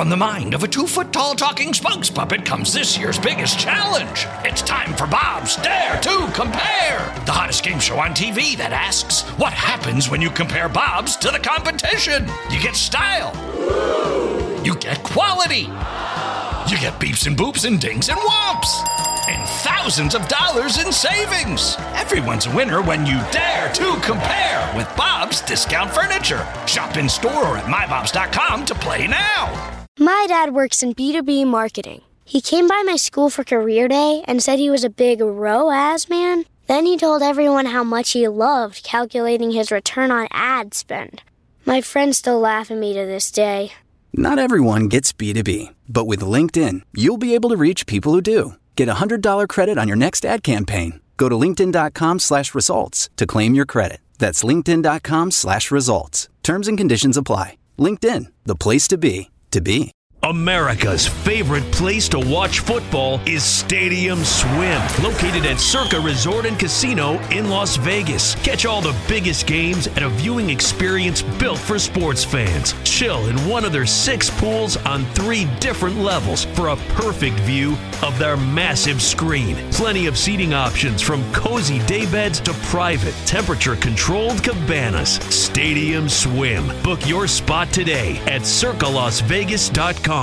From the mind of a 2-foot-tall talking spokes puppet comes this year's biggest challenge. It's time for Bob's Dare to Compare, the hottest game show on TV that asks, what happens when you compare Bob's to the competition? You get style. You get quality. You get beeps and boops and dings and whomps. And thousands of dollars in savings. Everyone's a winner when you dare to compare with Bob's Discount Furniture. Shop in store or at mybobs.com to play now. My dad works in B2B marketing. He came by my school for career day and said he was a big ROAS man. Then he told everyone how much he loved calculating his return on ad spend. My friends still laugh at me to this day. Not everyone gets B2B, but with LinkedIn, you'll be able to reach people who do. Get a $100 credit on your next ad campaign. Go to linkedin.com/results to claim your credit. That's linkedin.com/results. Terms and conditions apply. LinkedIn, the place to be, to be. America's favorite place to watch football is Stadium Swim, located at Circa Resort and Casino in Las Vegas. Catch all the biggest games at a viewing experience built for sports fans. Chill in one of their 6 pools on 3 different levels for a perfect view of their massive screen. Plenty of seating options from cozy daybeds to private, temperature-controlled cabanas. Stadium Swim. Book your spot today at circalasvegas.com.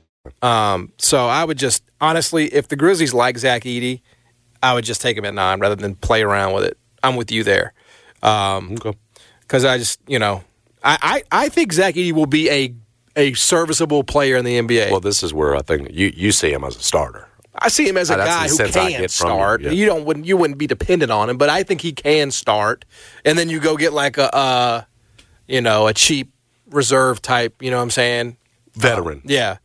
So I would just, honestly, if the Grizzlies like Zach Edey, I would just take him at 9 rather than play around with it. I'm with you there. Okay. Because I just, I think Zach Edey will be a serviceable player in the NBA. Well, this is where I think you see him as a starter. I see him as a guy who can start. You wouldn't be dependent on him, but I think he can start. And then you go get like a cheap reserve type, you know what I'm saying? Veteran. Yeah.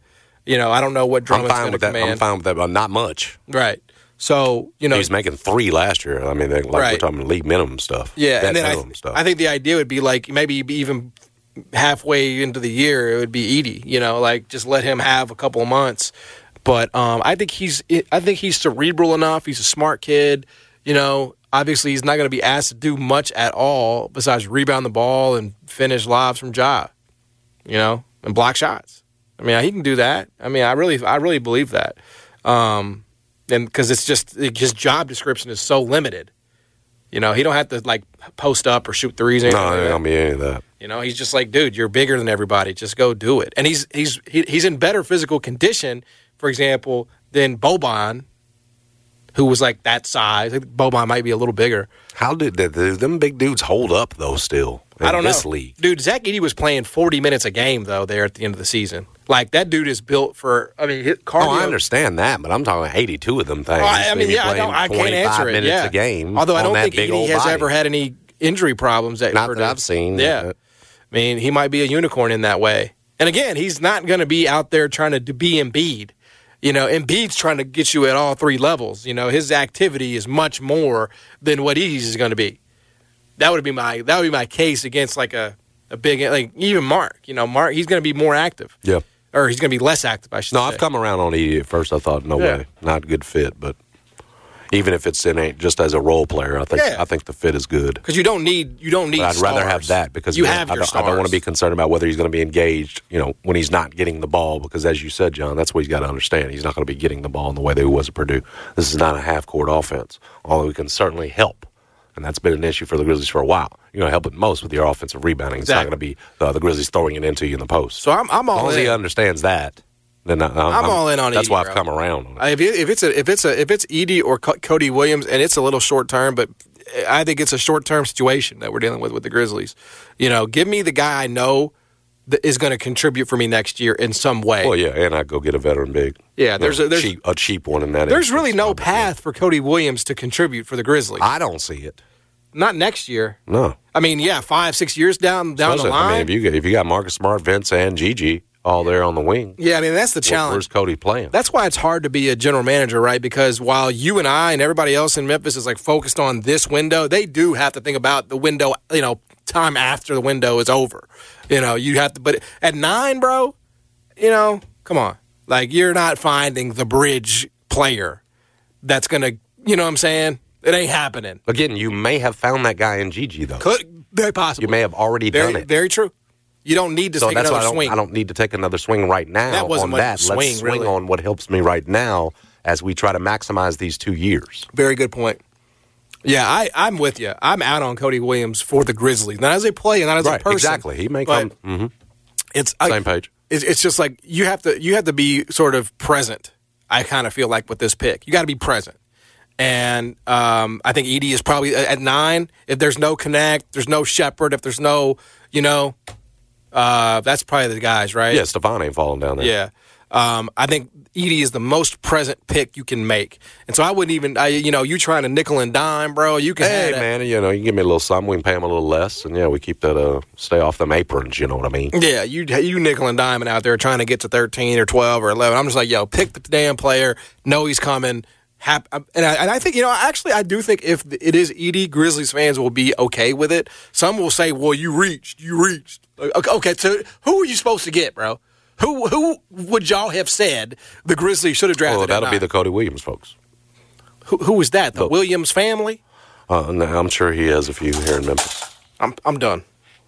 I don't know what Drummond's going to command. I'm fine with that, but not much. Right. So, he's making 3 last year. I mean, we're talking league minimum stuff. Yeah, and then I think the idea would be like maybe even halfway into the year, it would be Edey, just let him have a couple of months. But I think he's cerebral enough. He's a smart kid. Obviously he's not going to be asked to do much at all besides rebound the ball and finish lobs from Ja, and block shots. I mean, he can do that. I mean, I really believe that. And because it's just his job description is so limited. He don't have to post up or shoot threes. No, there ain't gonna be any of that. He's just like, dude, you're bigger than everybody. Just go do it. And he's in better physical condition, for example, than Boban, who was like that size. I think Boban might be a little bigger. How did them big dudes hold up though? Still, I don't know. This league, dude. Zach Edey was playing 40 minutes a game though. There at the end of the season, that dude is built for. I mean, cardio. Oh, I understand that, but I'm talking 82 of them things. I can't answer it. Minutes a game. Although I don't think Edey has ever had any injury problems. Not that I've seen. Yeah, I mean, he might be a unicorn in that way. And again, he's not going to be out there trying to be Embiid. Embiid's trying to get you at all 3 levels. His activity is much more than what Edey's is going to be. That would be my case against a big even Mark. Mark, he's going to be more active. Yeah. Or he's going to be less active, I should say. No, I've come around on Edey at first. I thought, no way, not a good fit. But even if it's just as a role player, I think the fit is good. Because you don't need. But I'd rather have that because you have your stars. I don't want to be concerned about whether he's going to be engaged. When he's not getting the ball, because as you said, John, that's what he's got to understand. He's not going to be getting the ball in the way that he was at Purdue. This is not a half-court offense, although we can certainly help. And that's been an issue for the Grizzlies for a while. You're going to help it most with your offensive rebounding. It's not going to be the Grizzlies throwing it into you in the post. So I'm all in. As long as he understands that, then I'm all in on Edey. That's why I've come around on it. If it's Edey or Cody Williams, and it's a little short term, but I think it's a short term situation that we're dealing with the Grizzlies. Give me the guy I know that is going to contribute for me next year in some way. Well, yeah, and I'd go get a veteran big. Yeah, there's a cheap one in that. There's really no path for Cody Williams to contribute for the Grizzlies. I don't see it. Not next year. No. I mean, 5-6 years down the line. I mean, if you got Marcus Smart, Vince, and Gigi all there on the wing. Yeah, I mean, that's the challenge. Where's Cody playing? That's why it's hard to be a general manager, right? Because while you and I and everybody else in Memphis is focused on this window, they do have to think about the window, time after the window is over. You have to, but at 9, bro, come on. You're not finding the bridge player that's going to, you know what I'm saying? It ain't happening. Again, you may have found that guy in Gigi, though. Very possible. You may have already done it. Very true. You don't need to take another swing. I don't need to take another swing right now. That wasn't on much that. swing, Let's swing really. on what helps me right now as we try to maximize these 2 years. Very good point. Yeah, I'm with you. I'm out on Cody Williams for the Grizzlies. Not as a player, not as a person. Exactly. He may come. Same page. It's just like you have to be sort of present. I kind of feel like with this pick, you got to be present. And I think Edey is probably at 9. If there's no Connect, there's no Shepherd. If there's no, that's probably the guys, right? Yeah, Stephon ain't falling down there. Yeah. I think Edey is the most present pick you can make. And so I wouldn't even, you trying to nickel and dime, bro. You can Hey, man, you give me a little something. We can pay him a little less. And, we keep that, stay off them aprons, you know what I mean? Yeah, you nickel and diming out there trying to get to 13 or 12 or 11. I'm just like, pick the damn player. Know he's coming. And I think, actually, I do think if it is Edey, Grizzlies fans will be okay with it. Some will say, well, you reached. Okay, so who are you supposed to get, bro? Who would y'all have said the Grizzlies should have drafted? Well, that'll be the Cody Williams folks. Who was that? The Williams family? No, I'm sure he has a few here in Memphis. I'm done.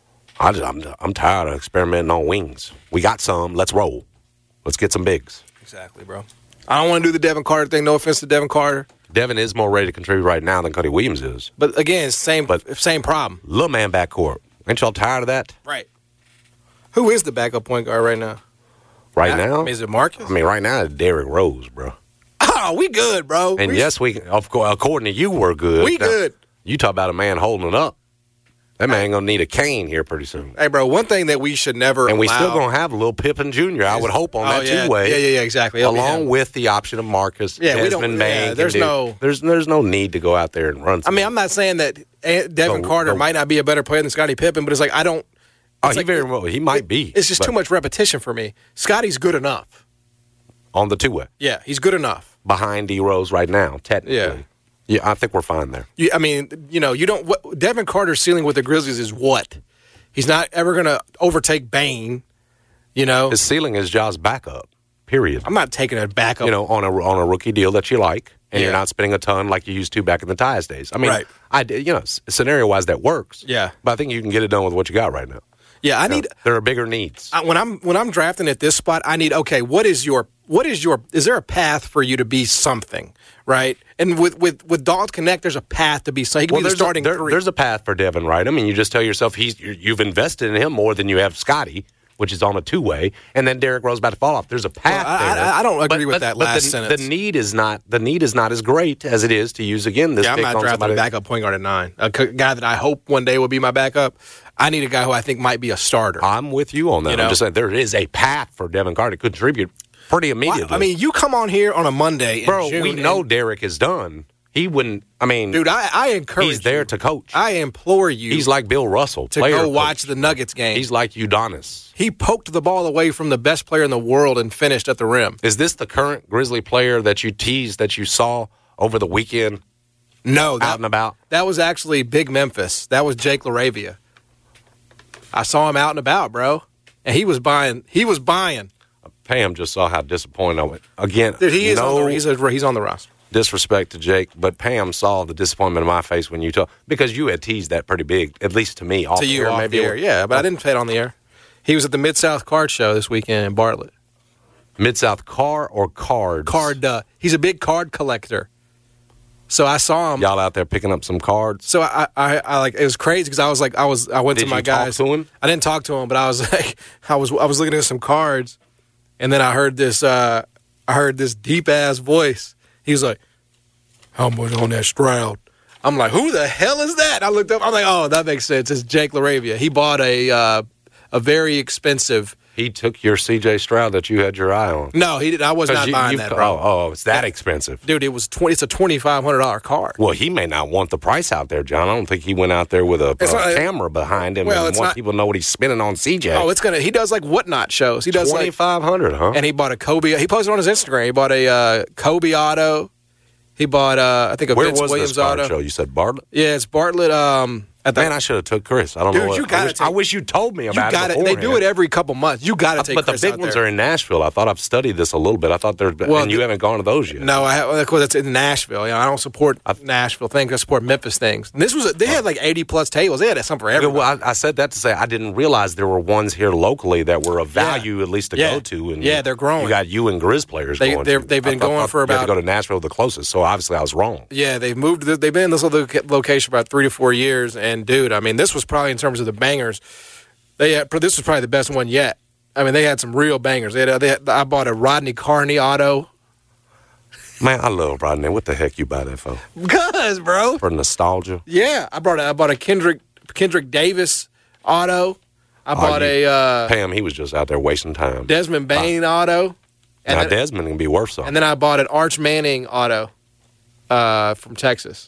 I'm tired of experimenting on wings. We got some. Let's roll. Let's get some bigs. Exactly, bro. I don't want to do the Devin Carter thing. No offense to Devin Carter. Devin is more ready to contribute right now than Cody Williams is. But again, same problem. Little man backcourt. Ain't y'all tired of that? Right. Who is the backup point guard right now? Right now? Is it Marcus? Right now it's Derrick Rose, bro. Oh, we good, bro. And of course, according to you, we're good. We good. You talk about a man holding it up. That man going to need a cane here pretty soon. Hey, bro, one thing that we should never And we still going to have a little Pippen Jr., I would hope, on that two-way. Yeah, exactly. Along with the option of Marcus, Desmond Bain. There's no need to go out there and run. I'm not saying that Devin Carter might not be a better player than Scottie Pippen, but it's like I don't. He might be. It's just too much repetition for me. Scotty's good enough. On the two-way. Yeah, he's good enough. Behind D. Rose right now, technically. Yeah, I think we're fine there. You don't. Devin Carter's ceiling with the Grizzlies is what? He's not ever going to overtake Bain. His ceiling is Ja's backup. Period. I'm not taking a backup. On a rookie deal that you like, and you're not spending a ton like you used to back in the Tyus days. Right. Scenario wise that works. Yeah, but I think you can get it done with what you got right now. Yeah, there are bigger needs. When I'm drafting at this spot, I need is there a path for you to be something, right? And with Dalton Connect, there's a path to be something. He can be the starting three. There's a path for Devin, right? You just tell yourself you've invested in him more than you have Scotty, which is on a two-way, and then Derrick Rose about to fall off. There's a path there. I don't agree with that last sentence. The need is not as great as it is to use again this. Yeah, I'm not drafting a backup point guard at 9. A guy that I hope one day will be my backup. I need a guy who I think might be a starter. I'm with you on that. I'm just saying there is a path for Devin Carter to contribute pretty immediately. Well, you come on here on a Monday, bro. In June, we know Derek is done. He wouldn't. Dude, I encourage. He's there to coach. I implore you. He's like Bill Russell to go watch the Nuggets game. He's like Udonis. He poked the ball away from the best player in the world and finished at the rim. Is this the current Grizzly player that you teased that you saw over the weekend? No, out and about. That was actually Big Memphis. That was Jake LaRavia. I saw him out and about, bro, and he was buying. Pam just saw how disappointed I went. Again, dude, he's on the roster. Disrespect to Jake, but Pam saw the disappointment in my face when you told, because you had teased that pretty big, at least to me. Off to you, air, off maybe the air, yeah, but I didn't say it on the air. He was at the Mid-South Card Show this weekend in Bartlett. Mid-South Car or Cards? He's a big card collector. So I saw him. Y'all out there picking up some cards. So I like, it was crazy because I went to my guys. Did you talk to him? I didn't talk to him, but I was like, I was looking at some cards, and then I heard this deep ass voice. He was like, "How much on that Stroud?" I'm like, "Who the hell is that?" I looked up. I'm like, "Oh, that makes sense. It's Jake LaRavia. He bought a very expensive." He took your C.J. Stroud that you had your eye on. No, he didn't. I was not buying that, bro. Oh, it's that expensive, dude. It's a $2,500 card. Well, he may not want the price out there, John. I don't think he went out there with a camera behind him and want people to know what he's spending on C.J. Oh, he does like Whatnot shows. He does $2,500, huh? And he bought a Kobe. He posted on his Instagram. He bought a Kobe auto. He bought I think a Vince Williams auto. Show? You said Bartlett? Yeah, it's Bartlett. Man, I should have took Chris. I don't know. I wish you told me about it beforehand. They do it every couple months. You got to take Chris out there. But the big ones are in Nashville. I thought I've studied this a little bit. I thought and you haven't gone to those yet. No, of course, it's in Nashville. I don't support Nashville things. I support Memphis things. And they had like 80-plus tables. They had something for everyone. Well, I said that to say I didn't realize there were ones here locally that were of value at least to go to. And they're growing. You got you and Grizz players going. They've been going for about. You had to go to Nashville the closest, so obviously I was wrong. Yeah, they've moved. They've been in this location for about 3 to 4 years. And, dude, I mean, this was probably in terms of the bangers. This was probably the best one yet. I mean, they had some real bangers. I bought a Rodney Carney auto. Man, I love Rodney. What the heck you buy that for? Because, bro. For nostalgia? Yeah. I bought a Kendrick Davis auto. I bought Pam, he was just out there wasting time. Desmond Bain auto. And Desmond can be worse off. And then I bought an Arch Manning auto from Texas.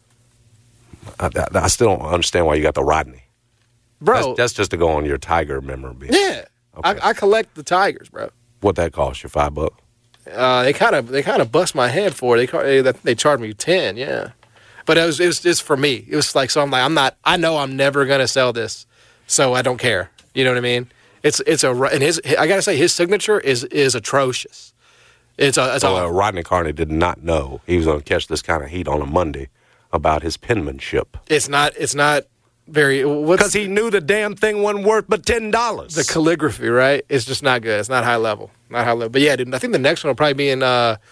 I still don't understand why you got the Rodney. Bro. That's just to go on your Tiger memorabilia. Yeah. Okay. I collect the Tigers, bro. What that cost you? $5? They kind of bust my head for it. They charged me 10, yeah. But it was just for me. It was like, so I'm like, I know I'm never gonna sell this, so I don't care. You know what I mean? I gotta say his signature is atrocious. Rodney Carney did not know he was gonna catch this kind of heat on a Monday about his penmanship. It's not very, because he knew the damn thing wasn't worth but $10. The calligraphy, right? It's just not good. It's not high level. But yeah, dude, I think the next one will probably be in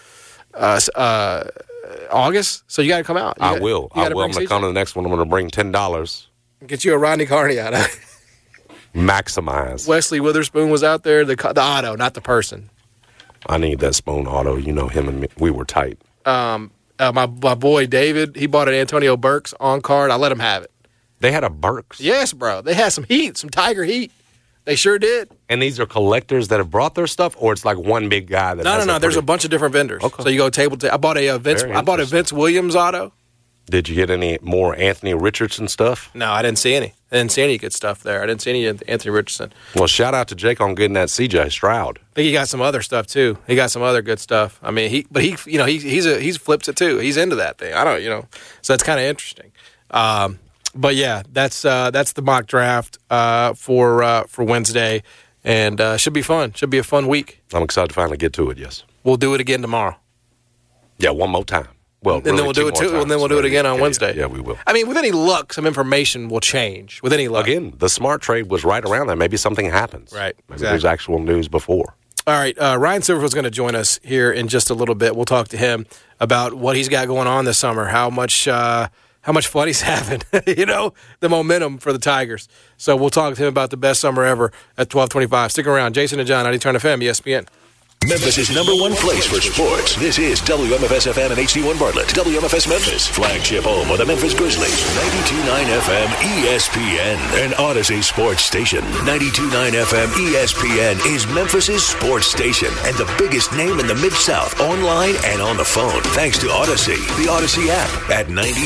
August. So you got to come out. I will. I'm going to come to the next one. I'm going to bring $10. Get you a Rodney Carney out of it. Maximize. Wesley Witherspoon was out there. The auto, not the person. I need that Spoon auto. You know him and me. We were tight. My boy David, he bought an Antonio Burks on card. I let him have it. They had a Burks? Yes, bro. They had some heat, some Tiger heat. They sure did. And these are collectors that have brought their stuff, or it's like one big guy that No. There's a bunch of different vendors. Okay. So you go table to. I bought a Vince Williams auto. Did you get any more Anthony Richardson stuff? No, I didn't see any. I didn't see any good stuff there. I didn't see any Anthony Richardson. Well, shout out to Jake on getting that CJ Stroud. I think he got some other stuff too. He got some other good stuff. I mean, he flips it too. He's into that thing. So it's kind of interesting. But yeah, that's the mock draft for Wednesday, and should be fun. Should be a fun week. I'm excited to finally get to it. Yes, we'll do it again tomorrow. Yeah, one more time. Well, and then we'll do it too. And then we'll do it again on Wednesday. Yeah, we will. I mean, with any luck, some information will change. With any luck, again, the smart trade was right around that. Maybe something happens. Right. Maybe there's actual news before. All right, Ryan Silverfield's going to join us here in just a little bit. We'll talk to him about what he's got going on this summer, how much fun he's having, the momentum for the Tigers. So we'll talk to him about the best summer ever at 12:25. Stick around. Jason and John, 90 Turn FM, ESPN. Memphis' #1 place for sports. This is WMFS FM and HD1 Bartlett. WMFS Memphis, flagship home of the Memphis Grizzlies. 92.9 FM ESPN, an Odyssey sports station. 92.9 FM ESPN is Memphis' sports station and the biggest name in the Mid-South, online and on the phone. Thanks to Odyssey, the Odyssey app at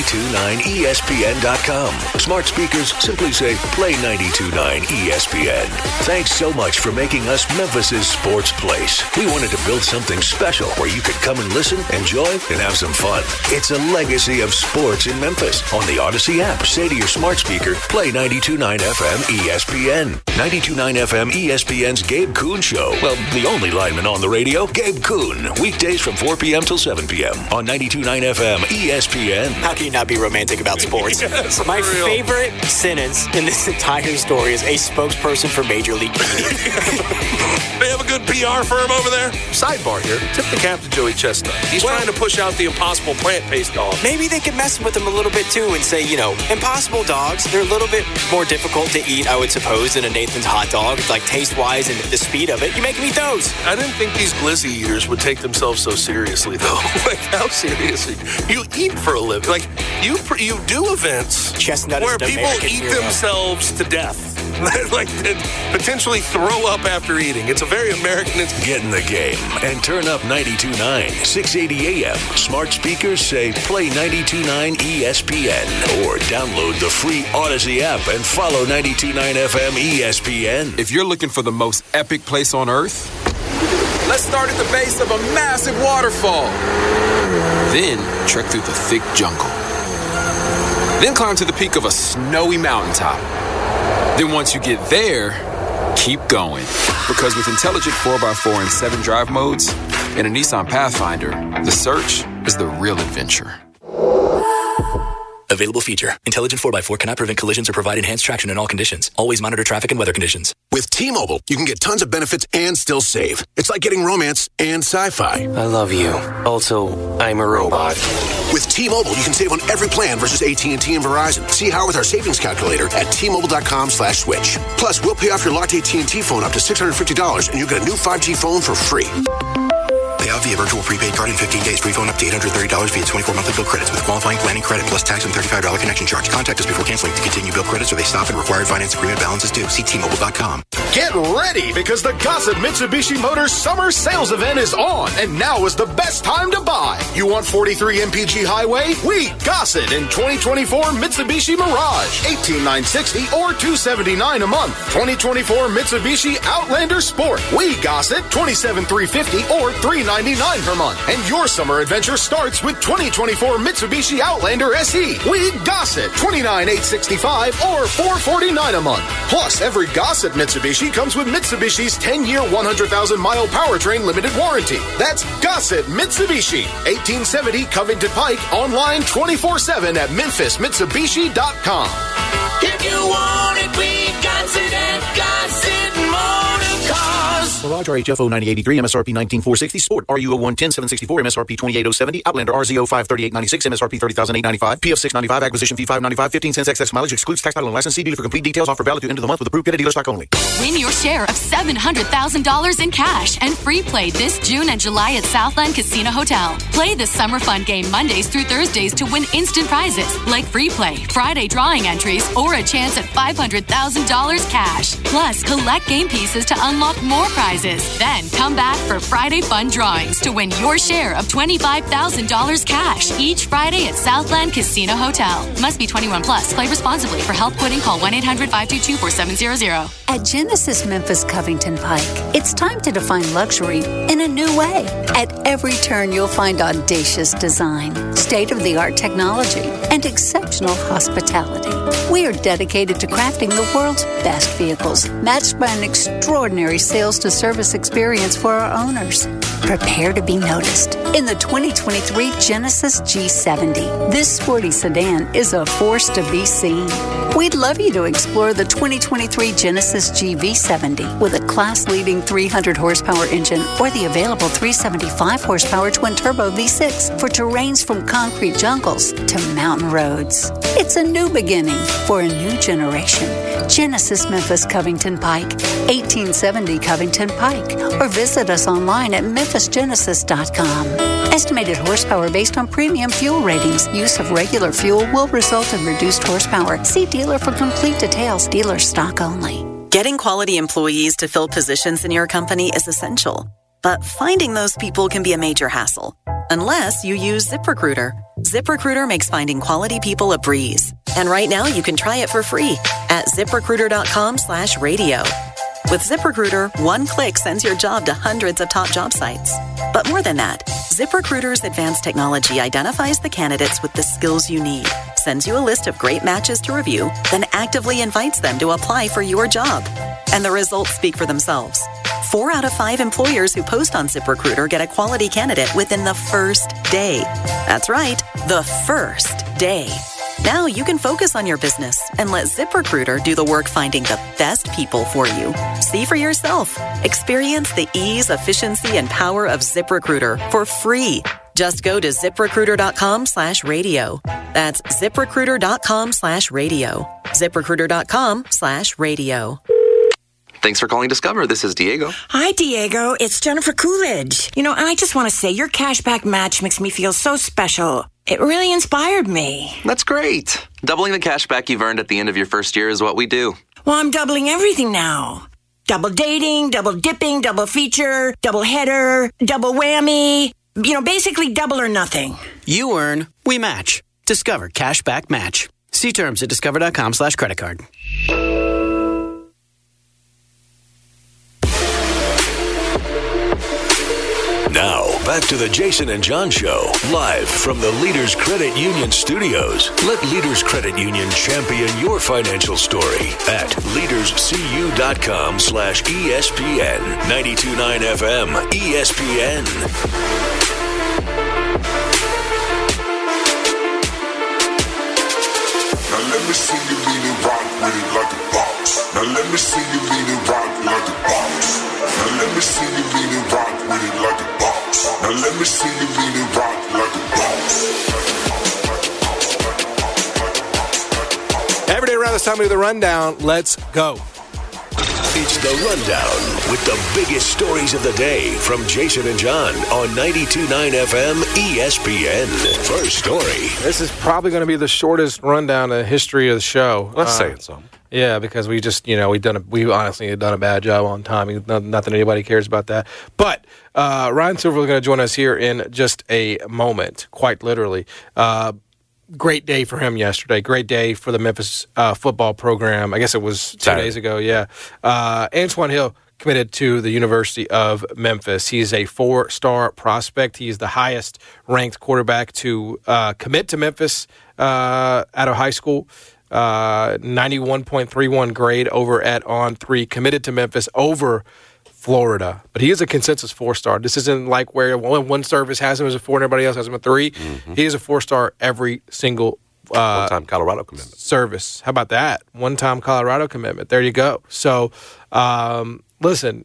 929ESPN.com. Smart speakers simply say play 92.9 ESPN. Thanks so much for making us Memphis' sports place. We wanted to build something special where you could come and listen, enjoy, and have some fun. It's a legacy of sports in Memphis. On the Odyssey app, say to your smart speaker, play 92.9 FM ESPN. 92.9 FM ESPN's Gabe Kuhn Show. Well, the only lineman on the radio, Gabe Kuhn. Weekdays from 4 p.m. till 7 p.m. on 92.9 FM ESPN. How can you not be romantic about sports? Yes, my favorite sentence in this entire story is a spokesperson for Major League Baseball. They have a good PR firm over there. Sidebar here. Tip the cap to Joey Chestnut. He's trying to push out the Impossible plant-based dog. Maybe they could mess with him a little bit too and say, Impossible dogs, they're a little bit more difficult to eat, I would suppose, than a Nathan's hot dog. Like taste-wise and the speed of it. You make them eat those. I didn't think these glizzy eaters would take themselves so seriously, though. Like, how seriously? You eat for a living. Like, you do events Chestnut where people American eat hero. themselves to death. Like, potentially throw up after eating. It's a very American. Get in the game and turn up 92.9, 680 AM. Smart speakers say play 92.9 ESPN or download the free Odyssey app and follow 92.9 FM ESPN. If you're looking for the most epic place on earth, let's start at the base of a massive waterfall. Then trek through the thick jungle. Then climb to the peak of a snowy mountaintop. Then once you get there, keep going. Because with intelligent 4x4 and 7 drive modes and a Nissan Pathfinder, the search is the real adventure. Available feature. Intelligent 4x4 cannot prevent collisions or provide enhanced traction in all conditions. Always monitor traffic and weather conditions. With T-Mobile, you can get tons of benefits and still save. It's like getting romance and sci-fi. I love you. Also, I'm a robot. With T-Mobile, you can save on every plan versus AT&T and Verizon. See how with our savings calculator at T-Mobile.com/switch. Plus, we'll pay off your locked AT&T phone up to $650 and you'll get a new 5G phone for free. Pay out via virtual prepaid card in 15 days. Free phone up to $830 via 24 monthly bill credits with qualifying planning credit plus tax and $35 connection charge. Contact us before canceling to continue bill credits or they stop and required finance agreement balances due. See T-Mobile.com. Get ready because the Gossett Mitsubishi Motors Summer Sales Event is on, and now is the best time to buy. You want 43 MPG Highway? We Gossett in 2024 Mitsubishi Mirage, $18,960 or $279 a month. 2024 Mitsubishi Outlander Sport. We Gossett, $27,350 or $399 per month. And your summer adventure starts with 2024 Mitsubishi Outlander SE. We Gossett, $29,865 or $449 a month. Plus, every Gossett Mitsubishi comes with Mitsubishi's 10-year, 100,000-mile powertrain limited warranty. That's Gossett Mitsubishi, 1870 Covington Pike, online 24/7 at MemphisMitsubishi.com. If you want it, we Gossett at Gossett Motor Cars. Mirage RHFO 9083, MSRP 19460, Sport RUO 110 764, MSRP 28070, Outlander RZO 53896, MSRP 30895, PF 695, acquisition fee 595, 15 cents excess mileage, excludes tax, title, and license. See dealer for complete details. Offer valid to end of the month with approved credit dealer stock only. Win your share of $700,000 in cash and free play this June and July at Southland Casino Hotel. Play the Summer Fun game Mondays through Thursdays to win instant prizes like free play, Friday drawing entries, or a chance at $500,000 cash. Plus, collect game pieces to unlock more prizes. Then come back for Friday Fun drawings to win your share of $25,000 cash each Friday at Southland Casino Hotel. Must be 21 plus. Play responsibly. For help quitting, call 1-800-522-4700. At Genesis Memphis Covington Pike, it's time to define luxury in a new way. At every turn, you'll find audacious design, state-of-the-art technology, and exceptional hospitality. We are dedicated to crafting the world's best vehicles, matched by an extraordinary sales-to-service experience for our owners. Prepare to be noticed in the 2023 Genesis G70. This sporty sedan is a force to be seen. We'd love you to explore the 2023 Genesis GV70 with a class-leading 300 horsepower engine or the available 375 horsepower twin-turbo V6 for terrains from concrete jungles to mountain roads. It's a new beginning for a new generation. Genesis Memphis Covington Pike, 1870 Covington Pike, or visit us online at memphisgenesis.com. Estimated horsepower based on premium fuel ratings. Use of regular fuel will result in reduced horsepower. See dealer for complete details. Dealer stock only. Getting quality employees to fill positions in your company is essential, but finding those people can be a major hassle. Unless you use ZipRecruiter. ZipRecruiter makes finding quality people a breeze. And right now you can try it for free at ZipRecruiter.com/radio. With ZipRecruiter, one click sends your job to hundreds of top job sites. But more than that, ZipRecruiter's advanced technology identifies the candidates with the skills you need, sends you a list of great matches to review, then actively invites them to apply for your job. And the results speak for themselves. 4 out of 5 employers who post on ZipRecruiter get a quality candidate within the first day. That's right, the first day. Now you can focus on your business and let ZipRecruiter do the work finding the best people for you. See for yourself. Experience the ease, efficiency, and power of ZipRecruiter for free. Just go to ZipRecruiter.com/radio. That's ZipRecruiter.com/radio. ZipRecruiter.com/radio. Thanks for calling Discover. This is Diego. Hi, Diego. It's Jennifer Coolidge. I just want to say your cashback match makes me feel so special. It really inspired me. That's great. Doubling the cashback you've earned at the end of your first year is what we do. Well, I'm doubling everything now. Double dating, double dipping, double feature, double header, double whammy. Basically double or nothing. You earn, we match. Discover Cashback Match. See terms at discover.com/creditcard. Now, back to the Jason and John Show, live from the Leaders Credit Union studios. Let Leaders Credit Union champion your financial story at leaderscu.com/ESPN. 92.9 FM, ESPN. Now let me see you lean and rock with it like a boss. Now let me see you lean and rock like a boss. Now let me see you lean and rock with it like a boss. Now let me see you lean and rock like a boss. Every day around this time we do the rundown. Let's go. It's the Rundown with the biggest stories of the day from Jason and John on 92.9 FM ESPN. First story. This is probably going to be the shortest rundown in the history of the show. That's saying something. Yeah, because we just, we honestly have done a bad job on time. Not that anybody cares about that. But Ryan Silver is going to join us here in just a moment, quite literally. Great day for him yesterday. Great day for the Memphis football program. I guess it was 2 days ago, yeah. Antoine Hill committed to the University of Memphis. He's a 4-star prospect. He's the highest-ranked quarterback to commit to Memphis out of high school. 91.31 grade over at On3. Committed to Memphis over Florida. But he is a consensus 4-star. This isn't like where one service has him as a 4 and everybody else has him a 3. Mm-hmm. He is a 4-star every single one-time Colorado commitment. Service. How about that? One-time Colorado commitment. There you go. So, listen,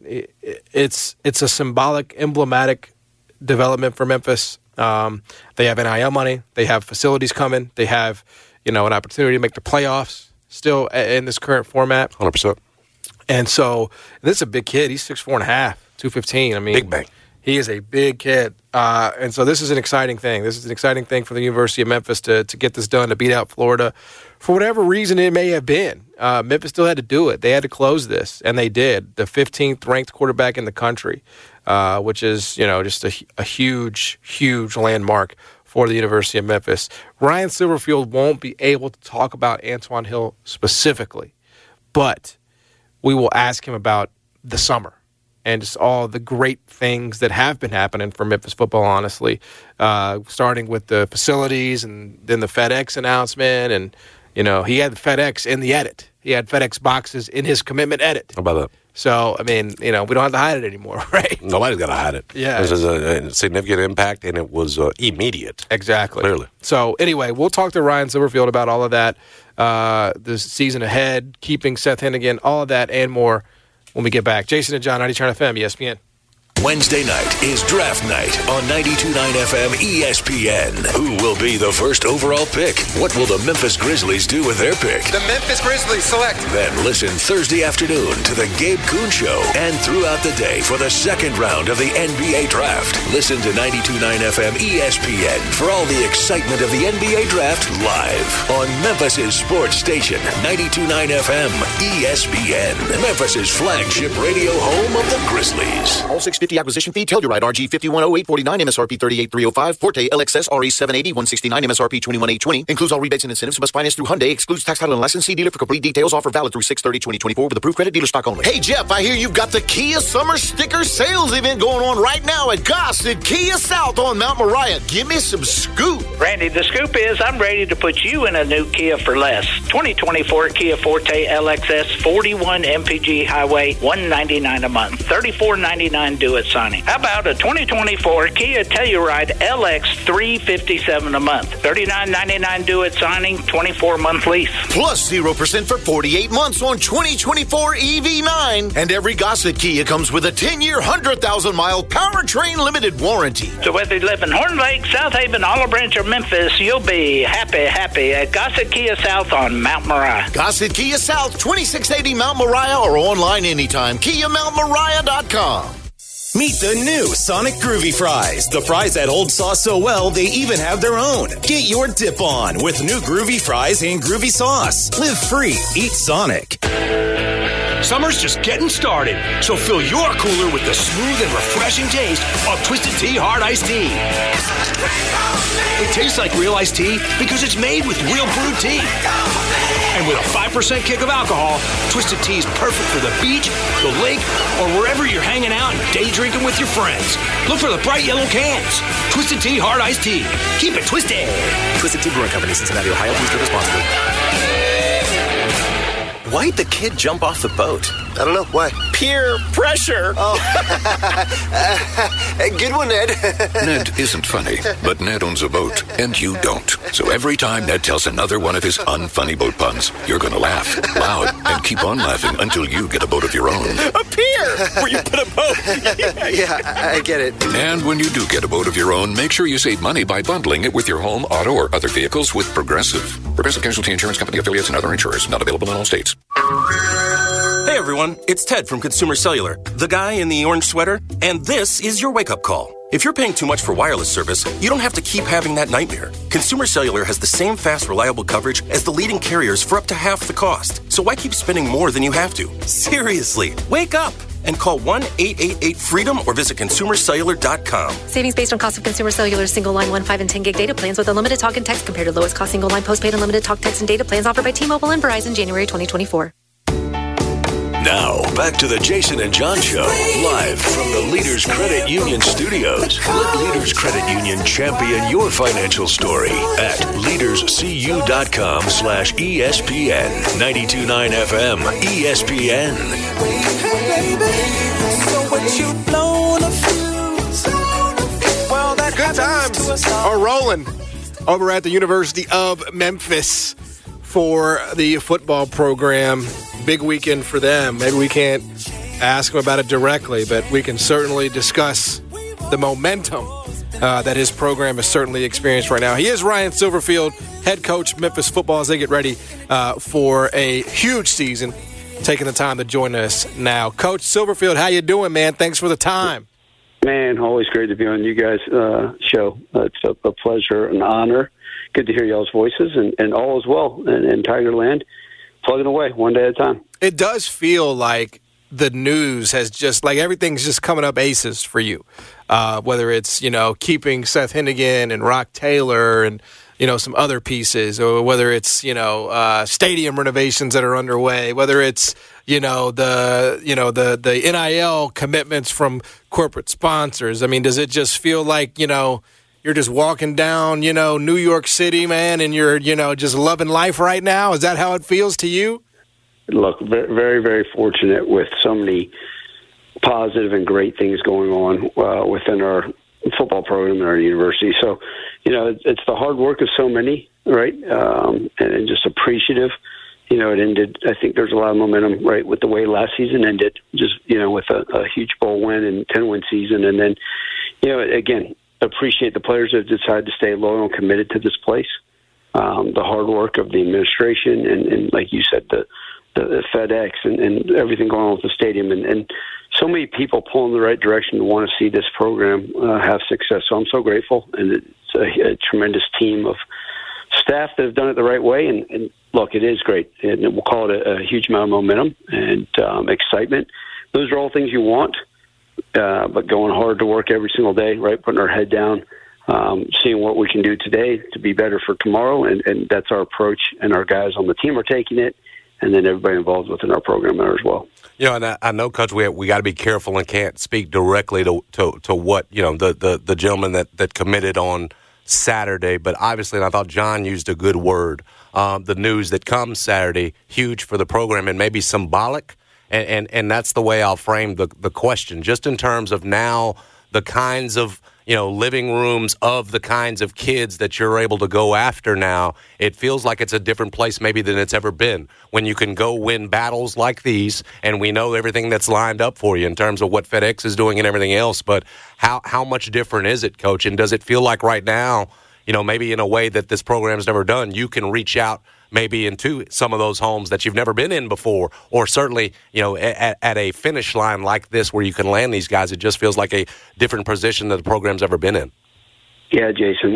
it's a symbolic, emblematic development for Memphis. They have NIL money. They have facilities coming. They have, an opportunity to make the playoffs still in this current format. 100%. And so this is a big kid. He's 6'4.5", 215. I mean, big bang. He is a big kid. And so this is an exciting thing. This is an exciting thing for the University of Memphis to get this done, to beat out Florida. For whatever reason it may have been, Memphis still had to do it. They had to close this, and they did. The 15th ranked quarterback in the country, which is, just a huge, huge landmark for the University of Memphis. Ryan Silverfield won't be able to talk about Antoine Hill specifically, but we will ask him about the summer and just all the great things that have been happening for Memphis football, honestly, starting with the facilities and then the FedEx announcement. And, he had FedEx in the edit. He had FedEx boxes in his commitment edit. How about that? So, we don't have to hide it anymore, right? Nobody's got to hide it. Yeah. This is a significant impact, and it was immediate. Exactly. Clearly. So, anyway, we'll talk to Ryan Silverfield about all of that, the season ahead, keeping Seth Hennigan, all of that and more when we get back. Jason and John, 92.9 FM, ESPN. Wednesday night is draft night on 92.9 FM ESPN. Who will be the first overall pick? What will the Memphis Grizzlies do with their pick? The Memphis Grizzlies select. Then listen Thursday afternoon to the Gabe Kuhn Show and throughout the day for the second round of the NBA Draft. Listen to 92.9 FM ESPN for all the excitement of the NBA Draft live on Memphis' sports station, 92.9 FM ESPN. Memphis' flagship radio home of the Grizzlies. All 650 acquisition fee, Telluride RG 510849, MSRP 38305, Forte LXS RE 780 169, MSRP 21820. Includes all rebates and incentives. Must finance through Hyundai. Excludes tax, title, and license. See dealer for complete details. Offer valid through 6/30/2024 with approved credit. Dealer stock only. Hey Jeff, I hear you've got the Kia Summer Sticker Sales event going on right now at Gossett Kia South on Mount Moriah. Give me some scoop. Randy, the scoop is I'm ready to put you in a new Kia for less. 2024 Kia Forte LXS 41 MPG Highway, $199 a month. $34.99 due at signing. How about a 2024 Kia Telluride LX $357 a month. $39.99 due at signing, 24-month lease. Plus 0% for 48 months on 2024 EV9. And every Gossett Kia comes with a 10-year, 100,000-mile powertrain limited warranty. So whether you live in Horn Lake, South Haven, Olive Branch, or Memphis, you'll be happy at Gossett Kia South on Mount Moriah. Gossett Kia South, 2680 Mount Moriah, or online anytime. KiaMountMoriah.com. Meet the new Sonic Groovy Fries. The fries that hold sauce so well, they even have their own. Get your dip on with new Groovy Fries and Groovy Sauce. Live free. Eat Sonic. Summer's just getting started, so fill your cooler with the smooth and refreshing taste of Twisted Tea Hard Iced Tea. It tastes like real iced tea because it's made with real brewed tea. And with a 5% kick of alcohol, Twisted Tea is perfect for the beach, the lake, or wherever you're hanging out and day drinking with your friends. Look for the bright yellow cans. Twisted Tea Hard Iced Tea. Keep it twisted. Twisted Tea Brewing Company, Cincinnati, Ohio. Please drink responsibly. Why'd the kid jump off the boat? I don't know. Why? Peer pressure. Oh. Good one, Ned. Ned isn't funny, but Ned owns a boat, and you don't. So every time Ned tells another one of his unfunny boat puns, you're going to laugh loud and keep on laughing until you get a boat of your own. A pier where you put a boat. Yeah, I get it. And when you do get a boat of your own, make sure you save money by bundling it with your home, auto, or other vehicles with Progressive. Progressive Casualty Insurance Company affiliates and other insurers. Not available in all states. Hey everyone, it's Ted from Consumer Cellular, the guy in the orange sweater, and this is your wake-up call. If you're paying too much for wireless service, you don't have to keep having that nightmare. Consumer Cellular has the same fast, reliable coverage as the leading carriers for up to half the cost. So why keep spending more than you have to? Seriously, wake up and call 1-888-FREEDOM or visit consumercellular.com. Savings based on cost of Consumer Cellular single line 1, 5, and 10 gig data plans with unlimited talk and text compared to lowest cost single line postpaid unlimited talk, text, and data plans offered by T-Mobile and Verizon January 2024. Now, back to the Jason and John Show, live from the Leaders Credit Union studios. Let Leaders Credit Union champion your financial story at leaderscu.com/ESPN. 92.9 FM, ESPN. Good times are rolling over at the University of Memphis for the football program. Big weekend for them. Maybe we can't ask him about it directly, but we can certainly discuss the momentum that his program has certainly experienced right now. He is Ryan Silverfield, head coach Memphis football, as they get ready for a huge season, taking the time to join us now. Coach Silverfield, how you doing, man? Thanks for the time. Man, always great to be on you guys' show. It's a pleasure, an honor. Good to hear y'all's voices, and all is well in Tigerland. Plugging away one day at a time. It does feel like the news has just, like, everything's just coming up aces for you. Whether it's, keeping Seth Hennigan and Rock Taylor and, some other pieces, or whether it's, stadium renovations that are underway, whether it's, the NIL commitments from corporate sponsors. I mean, does it just feel like, you're just walking down, New York City, man, and you're, just loving life right now? Is that how it feels to you? Look, very, very fortunate with so many positive and great things going on within our football program and our university. So, it's the hard work of so many, right? And just appreciative. It ended, I think there's a lot of momentum, right, with the way last season ended, just, with a huge bowl win and 10-win season. And then, again, appreciate the players that have decided to stay loyal and committed to this place. The hard work of the administration and like you said, the FedEx and everything going on with the stadium and so many people pulling in the right direction to want to see this program have success. So I'm so grateful, and it's a tremendous team of staff that have done it the right way. And look, it is great, and we'll call it a huge amount of momentum and excitement. Those are all things you want. But going hard to work every single day, right, putting our head down, seeing what we can do today to be better for tomorrow, and that's our approach, and our guys on the team are taking it, and then everybody involved within our program there as well. And I know, Coach, we got to be careful and can't speak directly to what, the gentleman that committed on Saturday, but obviously, and I thought John used a good word, the news that comes Saturday, huge for the program and maybe symbolic. And that's the way I'll frame the question, just in terms of now the kinds of, living rooms of the kinds of kids that you're able to go after now. It feels like it's a different place maybe than it's ever been when you can go win battles like these, and we know everything that's lined up for you in terms of what FedEx is doing and everything else. But how much different is it, Coach? And does it feel like right now, maybe in a way that this program's never done, you can reach out maybe into some of those homes that you've never been in before, or certainly, at a finish line like this where you can land these guys? It just feels like a different position that the program's ever been in. Yeah, Jason,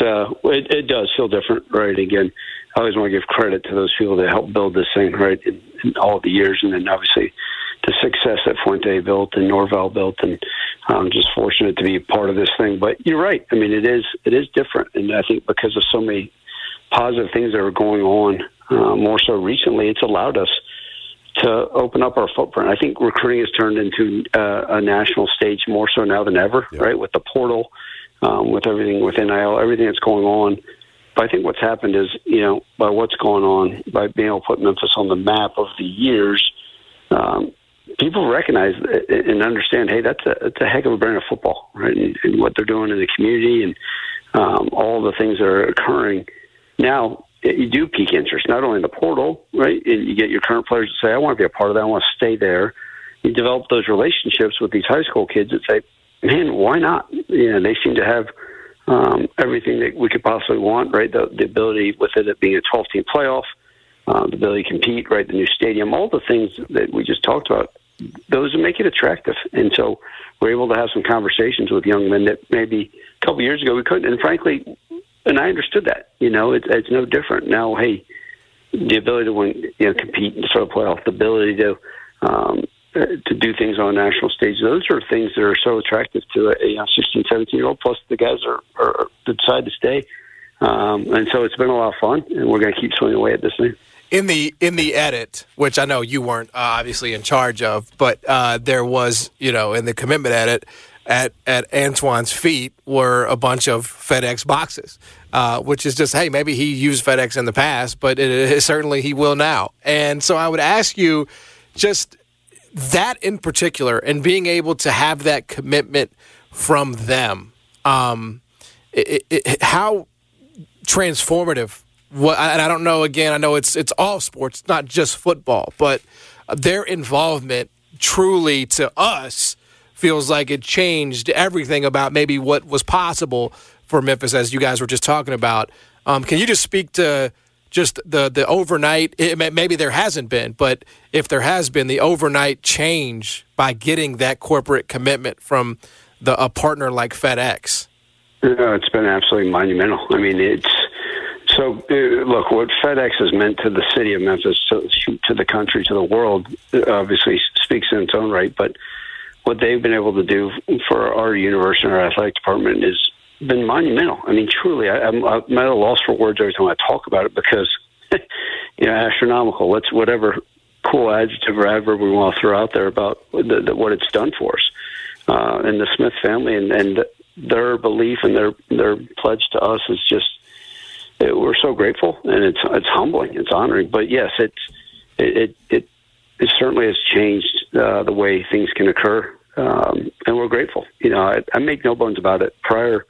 it does feel different, right? Again, I always want to give credit to those people that helped build this thing, right, in all the years, and then obviously the success that Fuente built and Norval built, and I'm just fortunate to be part of this thing. But you're right. I mean, it is different, and I think because of so many positive things that are going on more so recently, it's allowed us to open up our footprint. I think recruiting has turned into a national stage more so now than ever, right, with the portal, with everything with NIL, everything that's going on. But I think what's happened is, by what's going on, by being able to put Memphis on the map of the years, people recognize and understand, hey, that's a heck of a brand of football, right? And what they're doing in the community and all the things that are occurring. Now, you do pique interest, not only in the portal, right? And you get your current players to say, I want to be a part of that. I want to stay there. You develop those relationships with these high school kids that say, man, why not? They seem to have everything that we could possibly want, right? The ability with it being a 12-team playoff, the ability to compete, right? The new stadium, all the things that we just talked about, those make it attractive. And so we're able to have some conversations with young men that maybe a couple years ago we couldn't. And frankly, and I understood that, it's no different now. Hey, the ability to win, compete in the sort of playoff, the ability to do things on a national stage. Those are things that are so attractive to a 16, 17-year-old, plus the guys are decide to stay. And so it's been a lot of fun, and we're going to keep swinging away at this thing. In the edit, which I know you weren't obviously in charge of, but there was, in the commitment edit, at Antoine's feet were a bunch of FedEx boxes, which is just, hey, maybe he used FedEx in the past, but certainly he will now. And so I would ask you just that in particular, and being able to have that commitment from them, how transformative. And I don't know, again, I know it's all sports, not just football, but their involvement truly to us feels like it changed everything about maybe what was possible for Memphis, as you guys were just talking about. Can you just speak to just the overnight, maybe there hasn't been, but if there has been, the overnight change by getting that corporate commitment from a partner like FedEx? It's been absolutely monumental. I mean, so, look, what FedEx has meant to the city of Memphis, to the country, to the world, obviously speaks in its own right. But what they've been able to do for our university and our athletic department has been monumental. I mean, truly, I'm at a loss for words every time I talk about it because, astronomical. Let's whatever cool adjective or adverb we want to throw out there about what it's done for us. And the Smith family and their belief and their pledge to us is just, we're so grateful, and it's humbling, it's honoring. But yes, it certainly has changed the way things can occur, and we're grateful. I make no bones about it. Prior,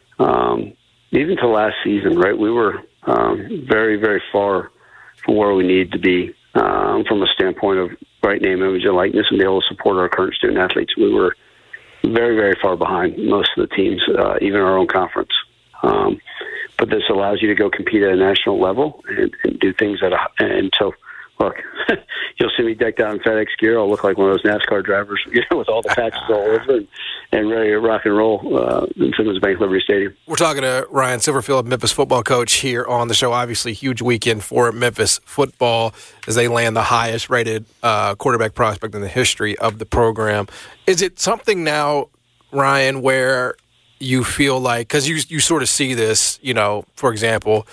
even to last season, right, we were very, very far from where we need to be from a standpoint of right name, image, and likeness, and be able to support our current student athletes. We were very, very far behind most of the teams, even our own conference. But this allows you to go compete at a national level and do things and so, look, you'll see me decked out in FedEx gear. I'll look like one of those NASCAR drivers, with all the patches all over and ready to rock and roll in Simmons Bank Liberty Stadium. We're talking to Ryan Silverfield, Memphis football coach, here on the show. Obviously, huge weekend for Memphis football as they land the highest-rated quarterback prospect in the history of the program. Is it something now, Ryan, where you feel like, because you sort of see this, for example,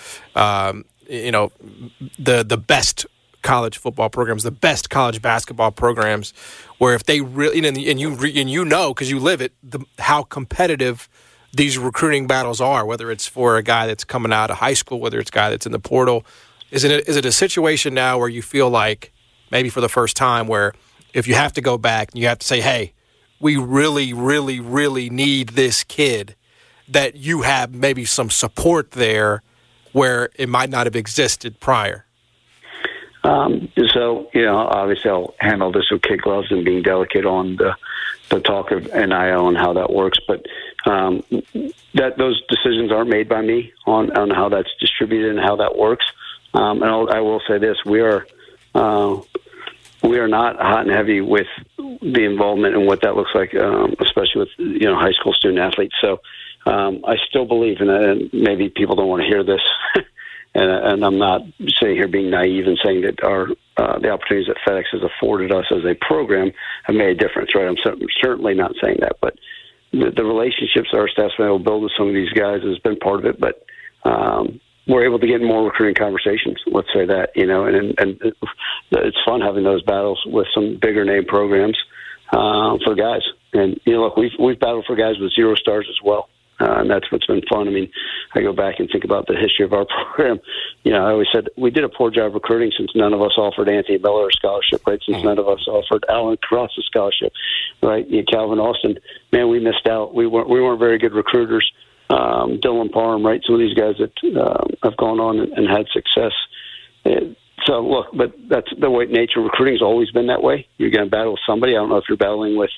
the best college football programs, the best college basketball programs, where if they really, and you know, because you live it, how competitive these recruiting battles are, whether it's for a guy that's coming out of high school, whether it's a guy that's in the portal. Is it a situation now where you feel like, maybe for the first time, where if you have to go back and you have to say, hey, we really, really, really need this kid, that you have maybe some support there where it might not have existed prior? So, obviously I'll handle this with kid gloves and being delicate on the talk of NIL and how that works. But that those decisions aren't made by me on how that's distributed and how that works. And I will say this, we are not hot and heavy with the involvement and what that looks like, especially with high school student athletes. So I still believe, and maybe people don't want to hear this, and I'm not sitting here being naive and saying that the opportunities that FedEx has afforded us as a program have made a difference, right? I'm certainly not saying that, but the relationships our staff's been able to build with some of these guys has been part of it. But we're able to get in more recruiting conversations. Let's say that, and it's fun having those battles with some bigger name programs for guys. And look, we've battled for guys with 0 stars as well. And that's what's been fun. I mean, I go back and think about the history of our program. I always said we did a poor job recruiting since none of us offered Anthony Miller a scholarship, right? Since none of us offered Alan Cross a scholarship, right? Calvin Austin, man, we missed out. We weren't very good recruiters. Dylan Parham, right? Some of these guys that have gone on and had success. So look, but that's the way nature of recruiting has always been that way. You're going to battle with somebody. I don't know if you're battling with,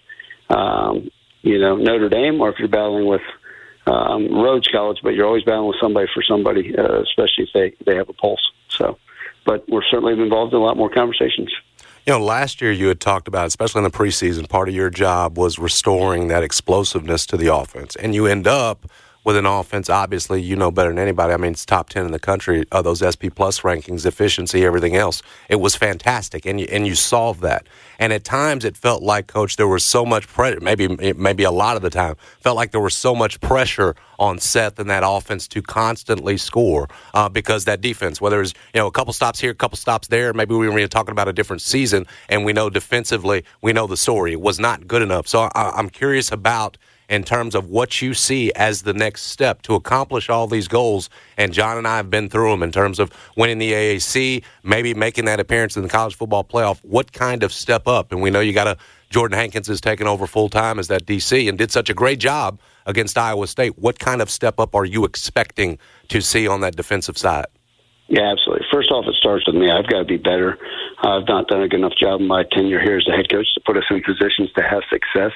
Notre Dame, or if you're battling with Rhodes College, but you're always battling with somebody, especially if they have a pulse. So, but we're certainly involved in a lot more conversations. Last year you had talked about, especially in the preseason, part of your job was restoring that explosiveness to the offense, and you end up with an offense, obviously, better than anybody. I mean, it's top 10 in the country, those SP Plus rankings, efficiency, everything else. It was fantastic, and you solved that. And at times it felt like, Coach, there was so much pressure, maybe a lot of the time, felt like there was so much pressure on Seth and that offense to constantly score because that defense, whether it's, a couple stops here, a couple stops there, maybe we were talking about a different season, and we know defensively, we know the story. It was not good enough. So I'm curious about, in terms of what you see as the next step to accomplish all these goals. And John and I have been through them in terms of winning the AAC, maybe making that appearance in the college football playoff. What kind of step up? And we know Jordan Hankins is taking over full-time as that DC and did such a great job against Iowa State. What kind of step up are you expecting to see on that defensive side? Yeah, absolutely. First off, it starts with me. I've got to be better. I've not done a good enough job in my tenure here as the head coach to put us in positions to have success.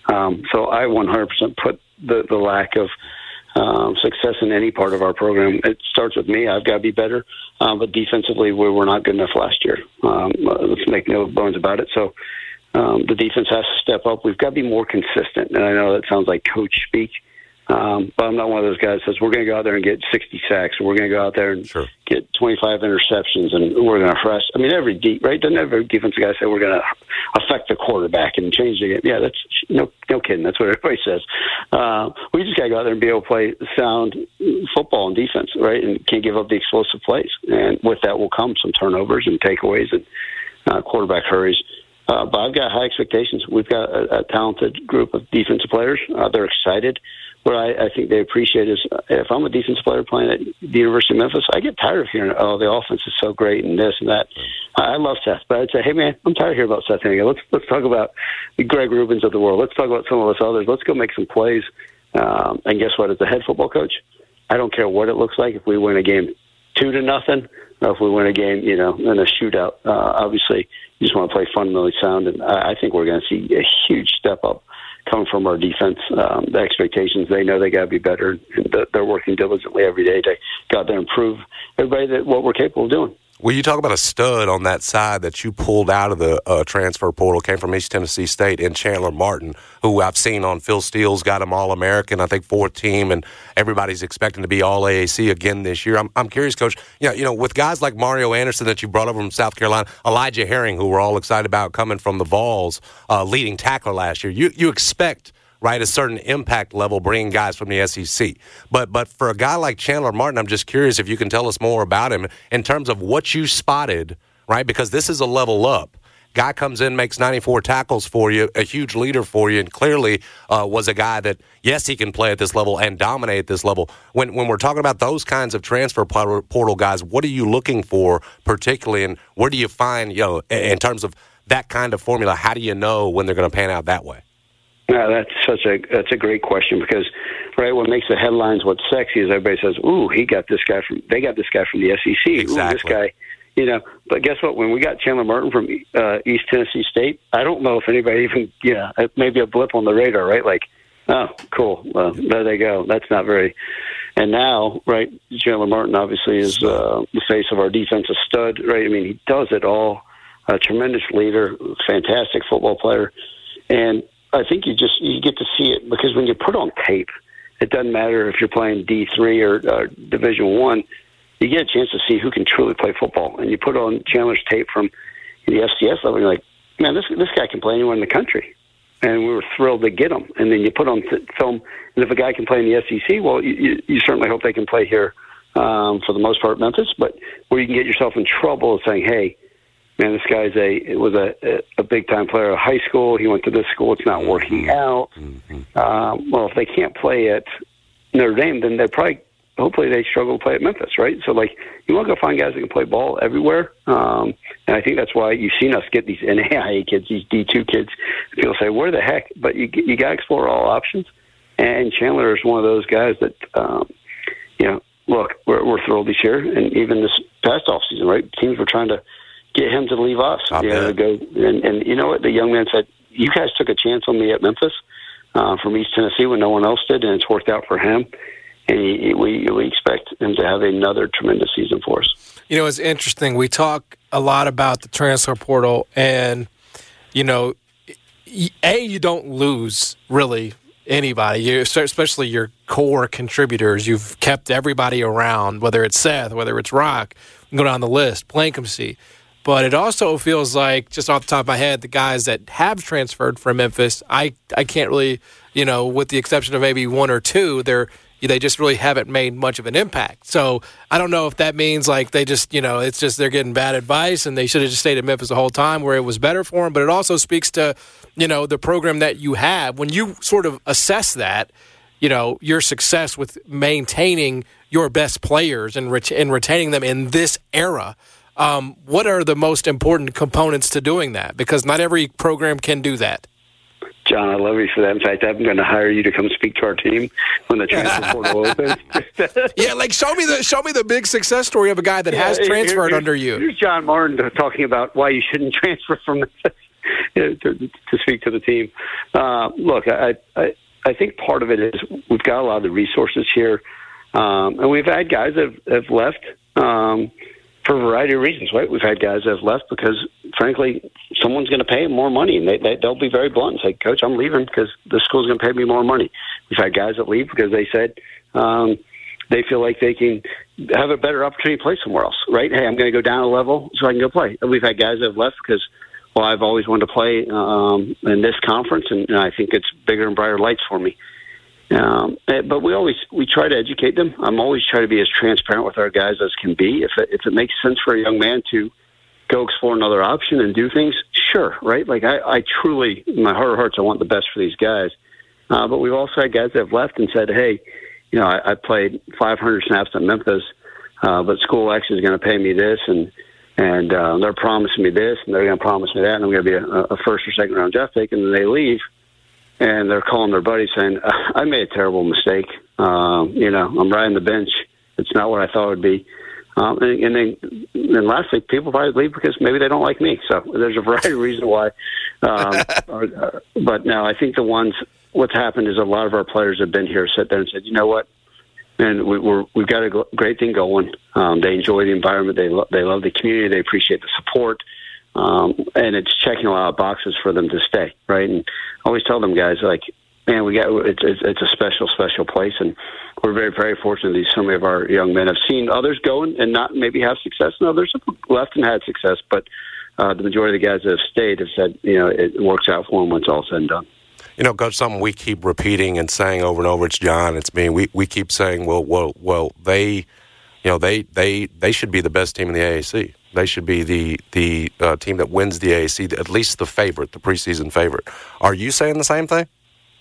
So I 100% put the lack of success in any part of our program. It starts with me. I've got to be better. But defensively, we were not good enough last year. Let's make no bones about it. So the defense has to step up. We've got to be more consistent. And I know that sounds like coach speak. But I'm not one of those guys that says we're going to go out there and get 60 sacks, or we're going to go out there and get 25 interceptions, and we're going to press. I mean, every defensive guy say we're going to affect the quarterback and change the game. Yeah, that's no kidding. That's what everybody says. We just got to go out there and be able to play sound football and defense, right? And can't give up the explosive plays. And with that will come some turnovers and takeaways and quarterback hurries. But I've got high expectations. We've got a talented group of defensive players. They're excited. What I think they appreciate is if I'm a defensive player playing at the University of Memphis, I get tired of hearing, the offense is so great and this and that. I love Seth, but I'd say, hey, man, I'm tired of hearing about Seth Hennigan. Let's talk about the Greg Rubins of the world. Let's talk about some of us others. Let's go make some plays. And guess what? As the head football coach, I don't care what it looks like. If we win a game 2-0, or if we win a game, in a shootout, obviously you just want to play fundamentally sound. And I think we're going to see a huge step up coming from our defense. The expectations, they know they got to be better. And they're working diligently every day to go out there and prove everybody what we're capable of doing. Well, you talk about a stud on that side that you pulled out of the transfer portal, came from East Tennessee State, in Chandler Martin, who I've seen on Phil Steele's got him All-American, I think 4th team, and everybody's expecting to be All-AAC again this year. I'm curious, Coach, with guys like Mario Anderson that you brought over from South Carolina, Elijah Herring, who we're all excited about coming from the Vols, leading tackler last year, you expect right, a certain impact level bringing guys from the SEC. But for a guy like Chandler Martin, I'm just curious if you can tell us more about him in terms of what you spotted, right, because this is a level up. Guy comes in, makes 94 tackles for you, a huge leader for you, and clearly was a guy that, yes, he can play at this level and dominate at this level. When we're talking about those kinds of transfer portal guys, what are you looking for particularly, and where do you find, in terms of that kind of formula, how do you know when they're going to pan out that way? No, that's a great question because, right, what makes the headlines what's sexy is everybody says, "Ooh, they got this guy from the SEC." Exactly. Ooh, this guy, But guess what? When we got Chandler Martin from East Tennessee State, I don't know if anybody even, it may be a blip on the radar, right? Like, oh, cool. Well, there they go. That's not very. And now, right, Chandler Martin obviously is the face of our defense, a stud, right? I mean, he does it all. A tremendous leader, fantastic football player, and I think you get to see it because when you put on tape, it doesn't matter if you're playing D3 or Division I, you get a chance to see who can truly play football. And you put on Chandler's tape from the FCS level, and you're like, man, this guy can play anywhere in the country. And we were thrilled to get him. And then you put on film, and if a guy can play in the SEC, well, you certainly hope they can play here for the most part, Memphis, but where you can get yourself in trouble is saying, hey, man, this guy's was a big-time player at high school. He went to this school. It's not working out. Well, if they can't play at Notre Dame, then hopefully they struggle to play at Memphis, right? So, you want to go find guys that can play ball everywhere. And I think that's why you've seen us get these NAIA kids, these D2 kids. People say, where the heck? But you got to explore all options. And Chandler is one of those guys that, look, we're thrilled this year. And even this past offseason, right? Teams were trying to get him to leave us, to go. And you know what? The young man said, you guys took a chance on me at Memphis from East Tennessee when no one else did, and it's worked out for him. And we expect him to have another tremendous season for us. You know, it's interesting. We talk a lot about the transfer portal, and, you don't lose, really, anybody, especially your core contributors. You've kept everybody around, whether it's Seth, whether it's Rock, go down the list, Blankumsey. But it also feels like, just off the top of my head, the guys that have transferred from Memphis, I can't really, with the exception of maybe one or two, they just really haven't made much of an impact. So I don't know if that means they just, it's just they're getting bad advice and they should have just stayed at Memphis the whole time where it was better for them. But it also speaks to, the program that you have. When you sort of assess that, your success with maintaining your best players and retaining them in this era, what are the most important components to doing that? Because not every program can do that. John, I love you for that. In fact, I'm going to hire you to come speak to our team when the transfer portal opens. Yeah, show me the big success story of a guy that has transferred under you. Here's John Martin talking about why you shouldn't transfer from to speak to the team. Look, I think part of it is we've got a lot of the resources here, and we've had guys that have left for a variety of reasons, right? We've had guys that have left because, frankly, someone's going to pay them more money, and they'll be very blunt and say, Coach, I'm leaving because the school's going to pay me more money. We've had guys that leave because they said they feel like they can have a better opportunity to play somewhere else, right? Hey, I'm going to go down a level so I can go play. And we've had guys that have left because, well, I've always wanted to play in this conference, and I think it's bigger and brighter lights for me. But we try to educate them. I'm always trying to be as transparent with our guys as can be. If it makes sense for a young man to go explore another option and do things, sure, right? I truly, in my heart of hearts, I want the best for these guys. But we've also had guys that have left and said, hey, I played 500 snaps at Memphis, but School X is going to pay me this, and they're promising me this, and they're going to promise me that, and I'm going to be a first or second round draft pick, and then they leave. And they're calling their buddies saying, I made a terrible mistake. I'm riding the bench. It's not what I thought it would be. And then lastly, people probably leave because maybe they don't like me. So there's a variety of reasons why. But no, I think what's happened is a lot of our players have been here, sat there and said, you know what? And we've got a great thing going. They enjoy the environment. They love the community. They appreciate the support. And it's checking a lot of boxes for them to stay, right? And I always tell them guys, man, it's a special, special place, and we're very, very fortunate that so many of our young men have seen others go and not maybe have success, and others have left and had success, but the majority of the guys that have stayed have said, it works out for them when it's all said and done. Coach, something we keep repeating and saying over and over. It's John, it's me. We keep saying, well, they should be the best team in the AAC. They should be the team that wins the AAC, at least the favorite, the preseason favorite. Are you saying the same thing?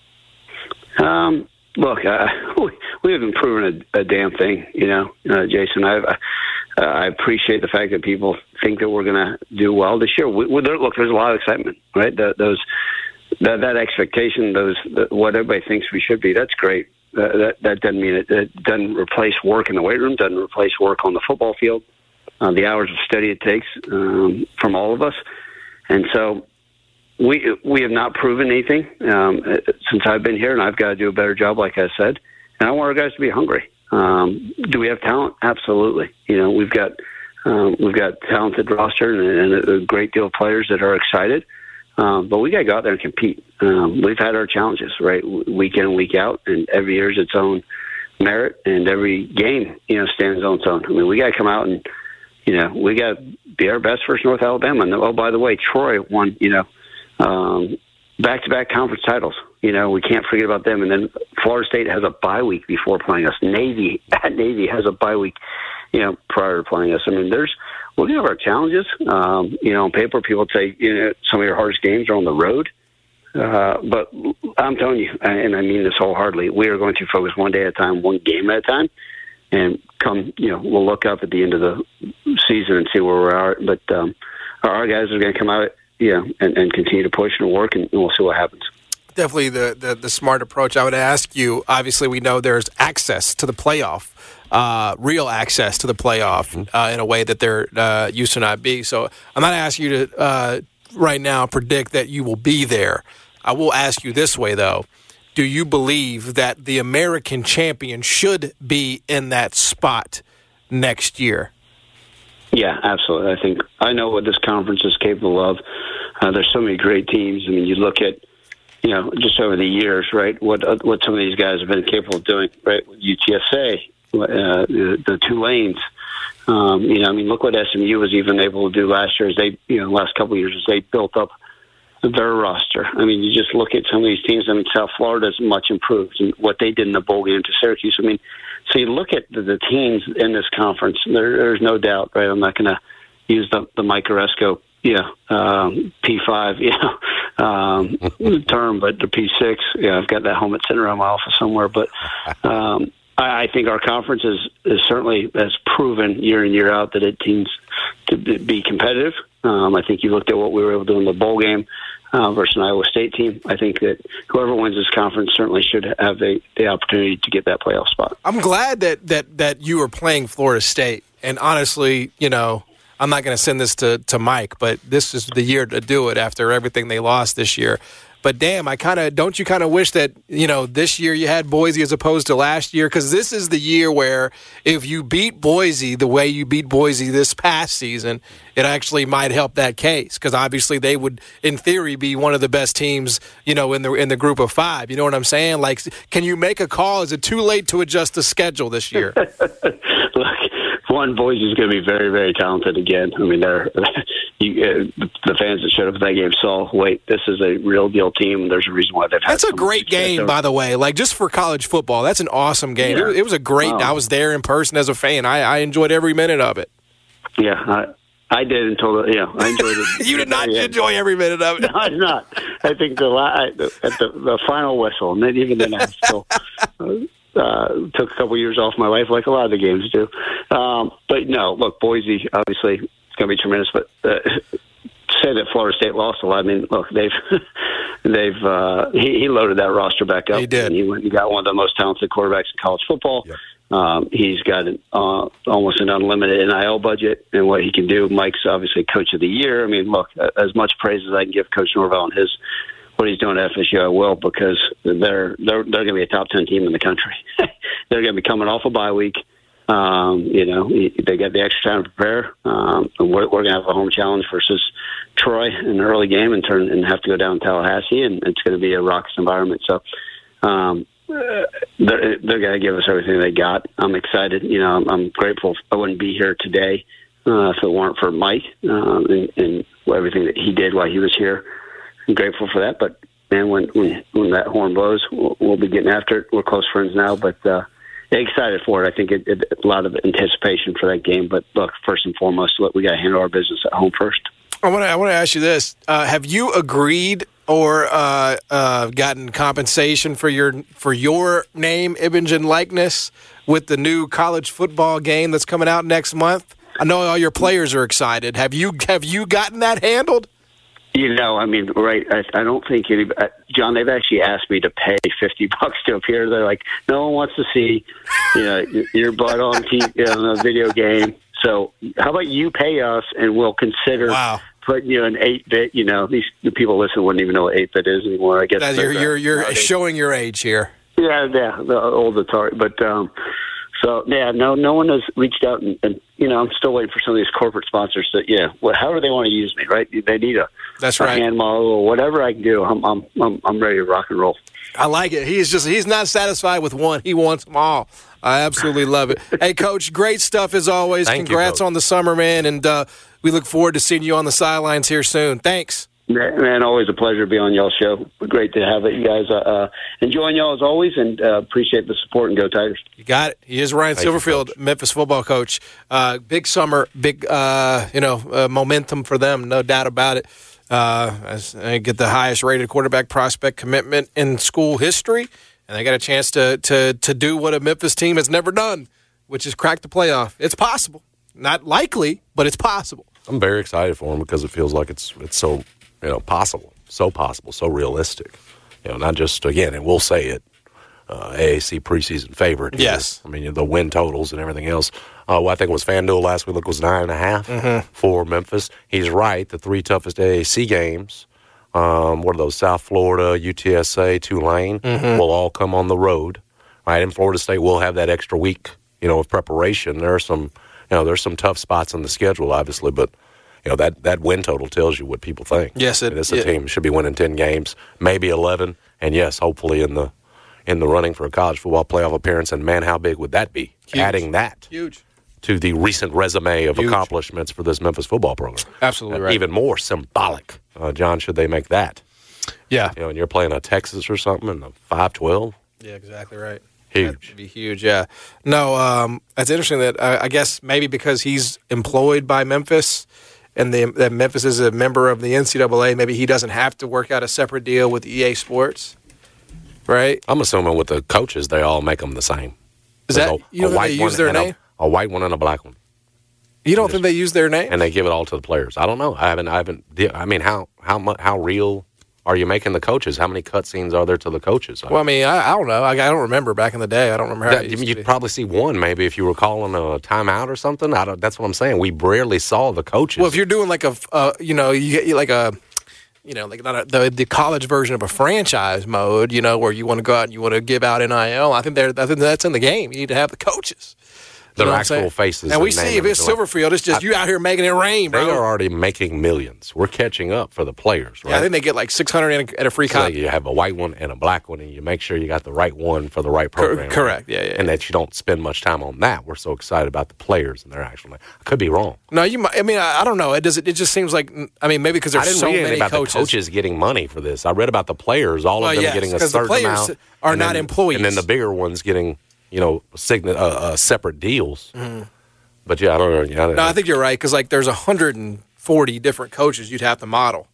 Look, we haven't proven a damn thing, Jason. I appreciate the fact that people think that we're going to do well this year. Look, there's a lot of excitement, right? That expectation, what everybody thinks we should be, that's great. That doesn't mean it doesn't replace work in the weight room, doesn't replace work on the football field. The hours of study it takes from all of us. And so we have not proven anything since I've been here, and I've got to do a better job, like I said. And I want our guys to be hungry. Do we have talent? Absolutely. We've got talented roster and a great deal of players that are excited. But we got to go out there and compete. We've had our challenges, right, week in and week out, and every year is its own merit, and every game, stands on its own. I mean, we got to come out and we got to be our best versus North Alabama. And, oh, by the way, Troy won, back-to-back conference titles. We can't forget about them. And then Florida State has a bye week before playing us. Navy has a bye week, prior to playing us. I mean, we're going to have our challenges. On paper, people say, some of your hardest games are on the road. But I'm telling you, and I mean this wholeheartedly, we are going to focus one day at a time, one game at a time, and we'll look up at the end of the season and see where we are. But our guys are going to come out, and continue to push and work, and we'll see what happens. Definitely the smart approach. I would ask you, obviously we know there's access to the playoff, real access to the playoff in a way that there used to not be. So I'm not asking you to right now predict that you will be there. I will ask you this way, though. Do you believe that the American champion should be in that spot next year? Yeah, absolutely. I know what this conference is capable of. There's so many great teams. I mean, you look at, just over the years, right, what some of these guys have been capable of doing, right? UTSA, the Tulanes. Look what SMU was even able to do last year as they, last couple of years as they built up their roster. I mean, you just look at some of these teams. I mean, South Florida is much improved in what they did in the bowl game to Syracuse. I mean, so you look at the teams in this conference, there's no doubt, right? I'm not going to use the Mike Oresco, P5, term, but the P6, I've got that helmet sitting around my office somewhere. But I think our conference is certainly has proven year in, year out that it teams to be competitive. I think you looked at what we were able to do in the bowl game versus an Iowa State team. I think that whoever wins this conference certainly should have the opportunity to get that playoff spot. I'm glad that you were playing Florida State. And honestly, I'm not going to send this to Mike, but this is the year to do it after everything they lost this year. But damn, don't you kind of wish that, this year you had Boise as opposed to last year? Because this is the year where if you beat Boise the way you beat Boise this past season, it actually might help that case. Because obviously they would, in theory, be one of the best teams, in the group of five. You know what I'm saying? Like, can you make a call? Is it too late to adjust the schedule this year? Look, Boise is going to be very, very talented again. I mean, the fans that showed up at that game saw, wait, this is a real deal team. There's a reason why they've had. That's a great game, by the way. Like, just for college football, that's an awesome game. Yeah. It was a great. I was there in person as a fan. I enjoyed every minute of it. Yeah, I did until I enjoyed it. You did not enjoy every minute of it. No, I did not. I think the final whistle, and then even then I still. Took a couple years off my life, like a lot of the games do. But no, look, Boise obviously it's going to be tremendous. But say that Florida State lost a lot. I mean, look, he loaded that roster back up. He did. And he went and got one of the most talented quarterbacks in college football. Yep. He's got almost an unlimited NIL budget, and what he can do. Mike's obviously Coach of the Year. I mean, look, as much praise as I can give Coach Norvell and what he's doing at FSU, I will, because they're going to be a top 10 team in the country. They're going to be coming off a bye week. They got the extra time to prepare. And we're going to have a home challenge versus Troy in the early game and have to go down to Tallahassee, and it's going to be a raucous environment. So they're going to give us everything they got. I'm excited. I'm grateful. I wouldn't be here today if it weren't for Mike and everything that he did while he was here. I'm grateful for that, but man, when that horn blows, we'll be getting after it. We're close friends now, but excited for it. I think a lot of anticipation for that game. But look, first and foremost, we got to handle our business at home first. I want to ask you this: have you agreed or gotten compensation for your name, image, and likeness with the new college football game that's coming out next month? I know all your players are excited. Have you gotten that handled? I mean, right, I don't think John, they've actually asked me to pay $50 to appear. They're like, no one wants to see, your butt on a video game. So how about you pay us and we'll consider putting you an 8-bit, the people listening wouldn't even know what 8-bit is anymore. I guess you're showing your age here. Yeah, the old Atari. But, no one has reached out and I'm still waiting for some of these corporate sponsors to, however they want to use me, right? They need a hand model or whatever I can do. I'm ready to rock and roll. I like it. He's not satisfied with one. He wants them all. I absolutely love it. Hey, Coach, great stuff as always. Congrats on the summer, man, and we look forward to seeing you on the sidelines here soon. Thanks. Man, always a pleasure to be on y'all's show. Great to have it, you guys. Enjoying y'all as always, and appreciate the support, and go Tigers. You got it. He is Ryan Silverfield, Memphis football coach. Big summer, big momentum for them, no doubt about it. As they get the highest rated quarterback prospect commitment in school history, and they got a chance to do what a Memphis team has never done, which is crack the playoff. It's possible, not likely, but it's possible. I'm very excited for him because it feels like it's so possible, so realistic. Not just again, and we'll say it, AAC preseason favorite. Here. Yes, I mean the win totals and everything else. I think it was FanDuel last week. Look, was 9.5 for Memphis. He's right. The 3 toughest AAC games, what are those? South Florida, UTSA, Tulane, will all come on the road. Right, and Florida State will have that extra week, of preparation. There's some tough spots on the schedule, obviously, but. That win total tells you what people think. Yes, this team should be winning 10 games, maybe 11, and yes, hopefully in the running for a college football playoff appearance. And man, how big would that be? Huge. Adding that to the recent resume of accomplishments for this Memphis football program. Absolutely right. Even more symbolic, John. Should they make that? Yeah. And you're playing a Texas or something in the 5-12. Yeah, exactly right. Huge. That'd be huge. Yeah. No, that's interesting. That I guess maybe because he's employed by Memphis. And that Memphis is a member of the NCAA, maybe he doesn't have to work out a separate deal with EA Sports, right? I'm assuming with the coaches, they all make them the same. Is that you don't think they use their name? A white one and a black one. You don't think they use their name? And they give it all to the players. I don't know. I haven't. I mean, how real are you making the coaches? How many cutscenes are there to the coaches? Well, I mean, I don't know. I don't remember back in the day. I don't remember how you'd probably see one maybe if you were calling a timeout or something. That's what I'm saying. We rarely saw the coaches. Well, if you're doing like you get like a, not the college version of a franchise mode, where you want to go out and you want to give out NIL. I think that's in the game. You need to have the coaches. Their actual faces. And we see if it's Silverfield, it's just you out here making it rain, bro. They are already making millions. We're catching up for the players, right? Yeah, I think they get like $600 at a free copy. So you have a white one and a black one, and you make sure you got the right one for the right program. Correct, right? Yeah. And that you don't spend much time on that. We're so excited about the players and their actual name. I could be wrong. No, you might. I mean, I don't know. It just seems like, maybe because there's so many about coaches. The coaches getting money for this. I read about the players, all of them getting a certain amount. The players are not employees. And then the bigger ones getting, separate deals. Mm-hmm. But yeah, I don't know. No, I think you're right because there's 140 different coaches you'd have to model.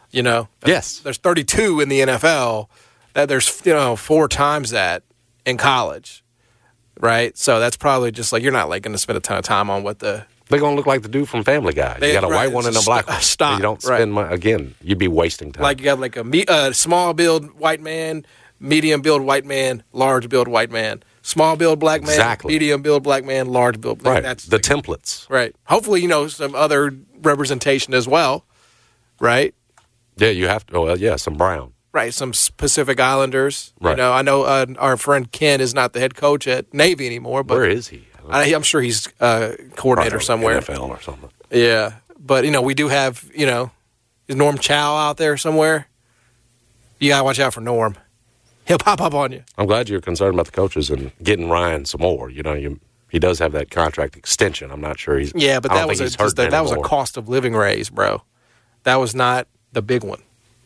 Yes. There's 32 in the NFL. That there's 4 times that in college, right? So that's probably just you're not going to spend a ton of time on what the. They're going to look like the dude from Family Guy. You got a white one and a black one. Stop. You don't spend money. Again, you'd be wasting time. You got a small build white man, medium build white man, large build white man. Small build black man, medium build black man, large build black man. Right. That's the templates. Right. Hopefully, some other representation as well, right? Yeah, you have to. Some brown. Right. Some Pacific Islanders. Right. I know our friend Ken is not the head coach at Navy anymore. But where is he? I'm sure he's coordinator somewhere. NFL or something. Yeah. But, we do have, is Norm Chow out there somewhere? You got to watch out for Norm. He'll pop up on you. I'm glad you're concerned about the coaches and getting Ryan some more. He does have that contract extension. I'm not sure he's. Yeah, but that was a cost of living raise, bro. That was not the big one.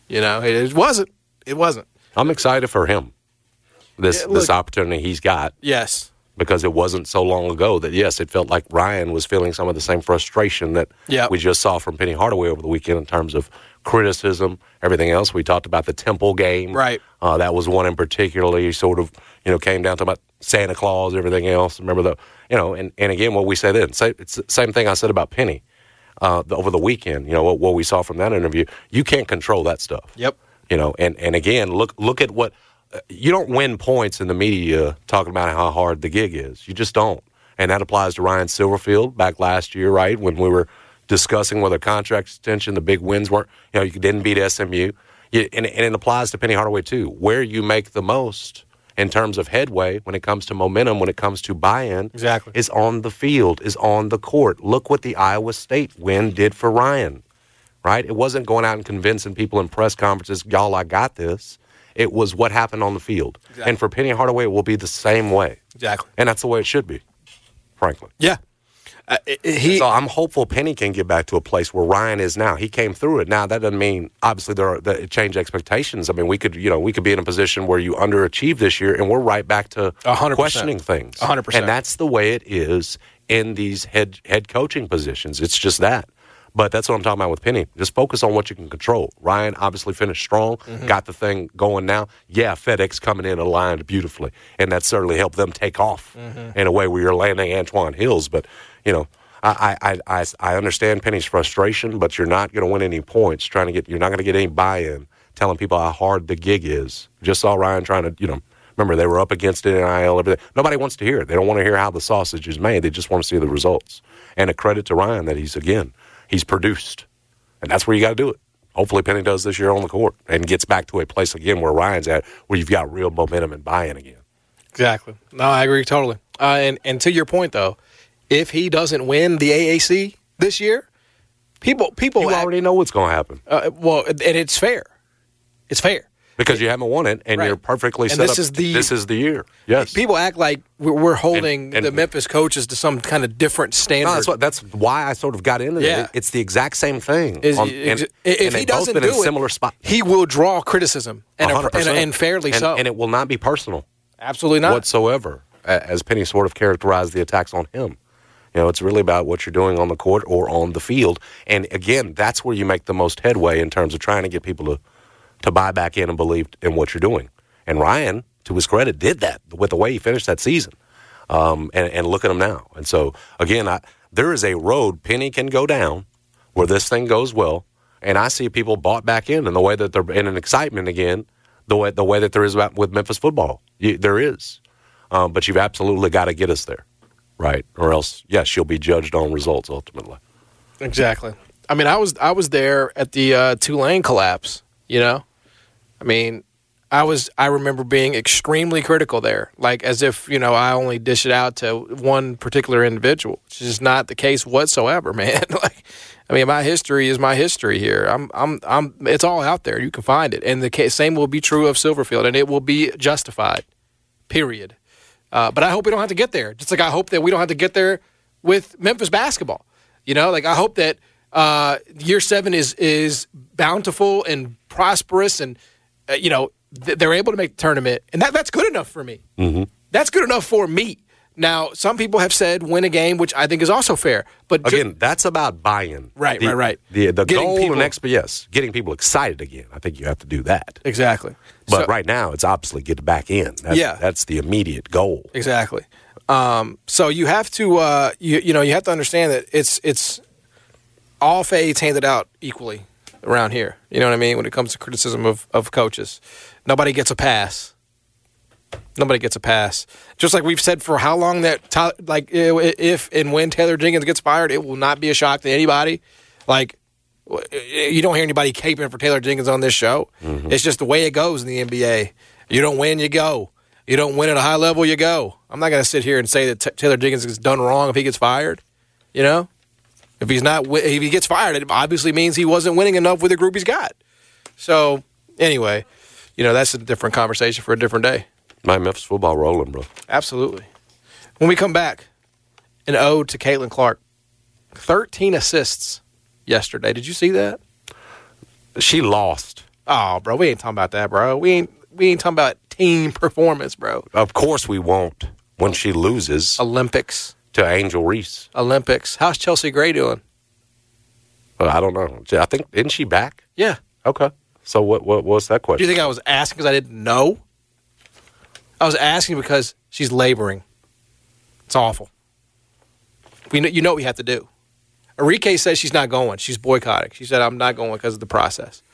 It wasn't. It wasn't. I'm excited for him. This opportunity he's got. Yes. Because it wasn't so long ago that, yes, it felt like Ryan was feeling some of the same frustration that we just saw from Penny Hardaway over the weekend in terms of criticism, everything else. We talked about the Temple game. Right. That was one in particular. He sort of, came down to about Santa Claus, everything else. Remember and again, what we said then, it's the same thing I said about Penny over the weekend. What we saw from that interview. You can't control that stuff. Yep. And again, look at what. You don't win points in the media talking about how hard the gig is. You just don't. And that applies to Ryan Silverfield back last year, right, when we were discussing whether contract extension, the big wins weren't, you didn't beat SMU. And it applies to Penny Hardaway, too. Where you make the most in terms of headway when it comes to momentum, when it comes to buy-in, is on the field, is on the court. Look what the Iowa State win did for Ryan, right? It wasn't going out and convincing people in press conferences, y'all, I got this. It was what happened on the field. Exactly. And for Penny Hardaway, it will be the same way. Exactly. And that's the way it should be, frankly. Yeah. So I'm hopeful Penny can get back to a place where Ryan is now. He came through it. Now that doesn't mean obviously it changed expectations. I mean, we could be in a position where you underachieve this year, and we're right back to 100%. Questioning things. 100%. And that's the way it is in these head coaching positions. It's just that. But that's what I'm talking about with Penny. Just focus on what you can control. Ryan obviously finished strong, got the thing going now. Yeah, FedEx coming in aligned beautifully, and that certainly helped them take off in a way where you're landing Antoine Hills. But, I understand Penny's frustration, but you're not going to win any points you're not going to get any buy-in telling people how hard the gig is. Just saw Ryan trying to, remember they were up against it in NIL, everything. Nobody wants to hear it. They don't want to hear how the sausage is made. They just want to see the results. And a credit to Ryan that he's produced. And that's where you got to do it. Hopefully Penny does this year on the court and gets back to a place again where Ryan's at, where you've got real momentum and buy-in again. Exactly. No, I agree totally. And to your point, though, if he doesn't win the AAC this year, people you already know what's going to happen. And it's fair. It's fair. Because you haven't won it, and you're perfectly set up. This is the year. Yes. People act like we're holding the Memphis coaches to some kind of different standard. No, that's why I sort of got into it. It's the exact same thing. If he doesn't do it, similar spot. He will draw criticism, and fairly so. And it will not be personal. Absolutely not. Whatsoever, as Penny sort of characterized the attacks on him. It's really about what you're doing on the court or on the field. And, again, that's where you make the most headway in terms of trying to get people to buy back in and believe in what you're doing. And Ryan, to his credit, did that with the way he finished that season. And look at him now. And so, again, there is a road Penny can go down where this thing goes well. And I see people bought back in the way that they're in an excitement again, the way that there is with Memphis football. There is. But you've absolutely got to get us there, right? Or else, yes, you'll be judged on results ultimately. Exactly. I mean, I was there at the Tulane collapse, I mean, I remember being extremely critical there, like as if, I only dish it out to one particular individual, which is not the case whatsoever, man. My history is my history here. It's all out there. You can find it. And the same will be true of Silverfield, and it will be justified, period. But I hope we don't have to get there. Just like I hope that we don't have to get there with Memphis basketball. I hope that year 7 is bountiful and prosperous and, they're able to make the tournament. And that's good enough for me. Mm-hmm. That's good enough for me. Now, some people have said win a game, which I think is also fair. But again, that's about buy-in. Right. The goal and getting people excited again. I think you have to do that. Exactly. But right now, it's obviously get back in. That's the immediate goal. Exactly. So you have to, you have to understand that it's all fades handed out equally around here. You know what I mean? When it comes to criticism of coaches, nobody gets a pass. Nobody gets a pass. Just like we've said for how long that, if and when Taylor Jenkins gets fired, it will not be a shock to anybody. You don't hear anybody caping for Taylor Jenkins on this show. Mm-hmm. It's just the way it goes in the NBA. You don't win, you go. You don't win at a high level, you go. I'm not going to sit here and say that Taylor Jenkins is done wrong if he gets fired. If he gets fired, it obviously means he wasn't winning enough with the group he's got. So, anyway, that's a different conversation for a different day. My Memphis football rolling, bro. Absolutely. When we come back, an ode to Caitlin Clark. 13 assists yesterday. Did you see that? She lost. Oh, bro, we ain't talking about that, bro. We ain't talking about team performance, bro. Of course we won't when she loses. Olympics. To Angel Reese. Olympics. How's Chelsea Gray doing? Well, I don't know. I think, isn't she back? Yeah. Okay. So what's that question? Do you think I was asking because I didn't know? I was asking because she's laboring. It's awful. You know what we have to do. Enrique says she's not going. She's boycotting. She said, I'm not going because of the process.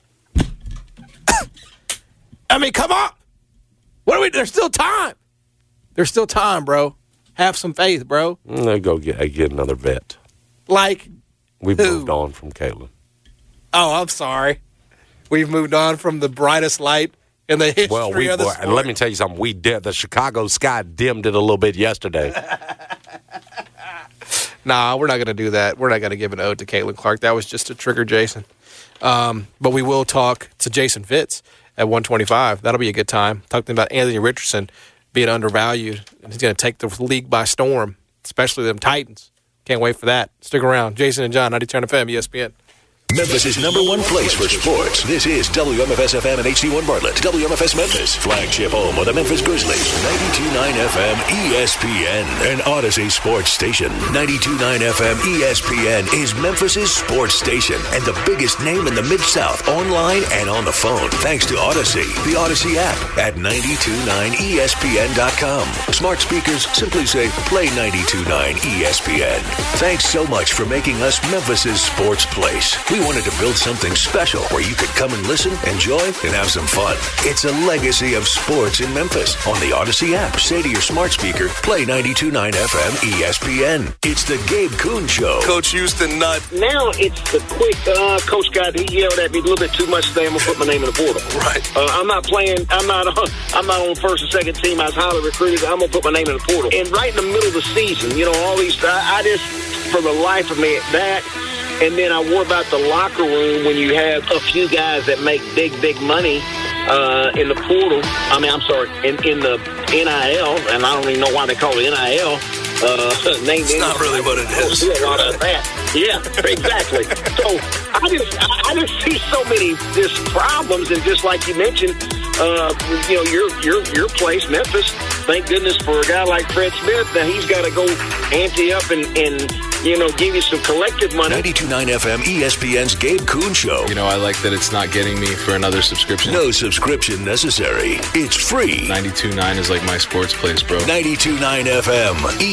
I mean, come on. There's still time. There's still time, bro. Have some faith, bro. Go get another vet. We've moved on from Caitlin. Oh, I'm sorry. We've moved on from the brightest light in the history of the sport. Let me tell you something. We did. The Chicago sky dimmed it a little bit yesterday. Nah, we're not going to do that. We're not going to give an ode to Caitlin Clark. That was just to trigger Jason. But we will talk to Jason Fitz at 125. That'll be a good time. Talking about Anthony Richardson being undervalued, and he's going to take the league by storm, especially them Titans. Can't wait for that. Stick around. Jason and John, 92.9 FM, ESPN. Memphis' #1 place for sports. This is WMFS-FM and HD1 Bartlett. WMFS Memphis, flagship home of the Memphis Grizzlies. 92.9 FM ESPN, an Odyssey sports station. 92.9 FM ESPN is Memphis' sports station and the biggest name in the Mid-South, online and on the phone. Thanks to Odyssey, the Odyssey app at 929ESPN.com. Smart speakers simply say, play 92.9 ESPN. Thanks so much for making us Memphis' sports place. We wanted to build something special where you could come and listen, enjoy, and have some fun. It's a legacy of sports in Memphis. On the Odyssey app, say to your smart speaker, play 92.9 FM ESPN. It's the Gabe Kuhn Show. Coach Houston, not. Now it's the quick, Coach got, he yelled at me a little bit too much today. I'm going to put my name in the portal. Right. I'm not playing, I'm not on first and second team. I was highly recruited. I'm going to put my name in the portal. And right in the middle of the season, all these, I just, for the life of me, that. And then I worry about the locker room when you have a few guys that make big money in the portal. In the NIL, and I don't even know why they call it NIL. It's not really what it is. Yeah, exactly. So I just see so many just problems, and just like you mentioned, your place, Memphis. Thank goodness for a guy like Fred Smith that he's got to go ante up and give you some collective money. 92.9 FM ESPN's Gabe Kuhn Show. I like that it's not getting me for another subscription. No subscription necessary. It's free. 92.9 is like my sports place, bro. 92.9 FM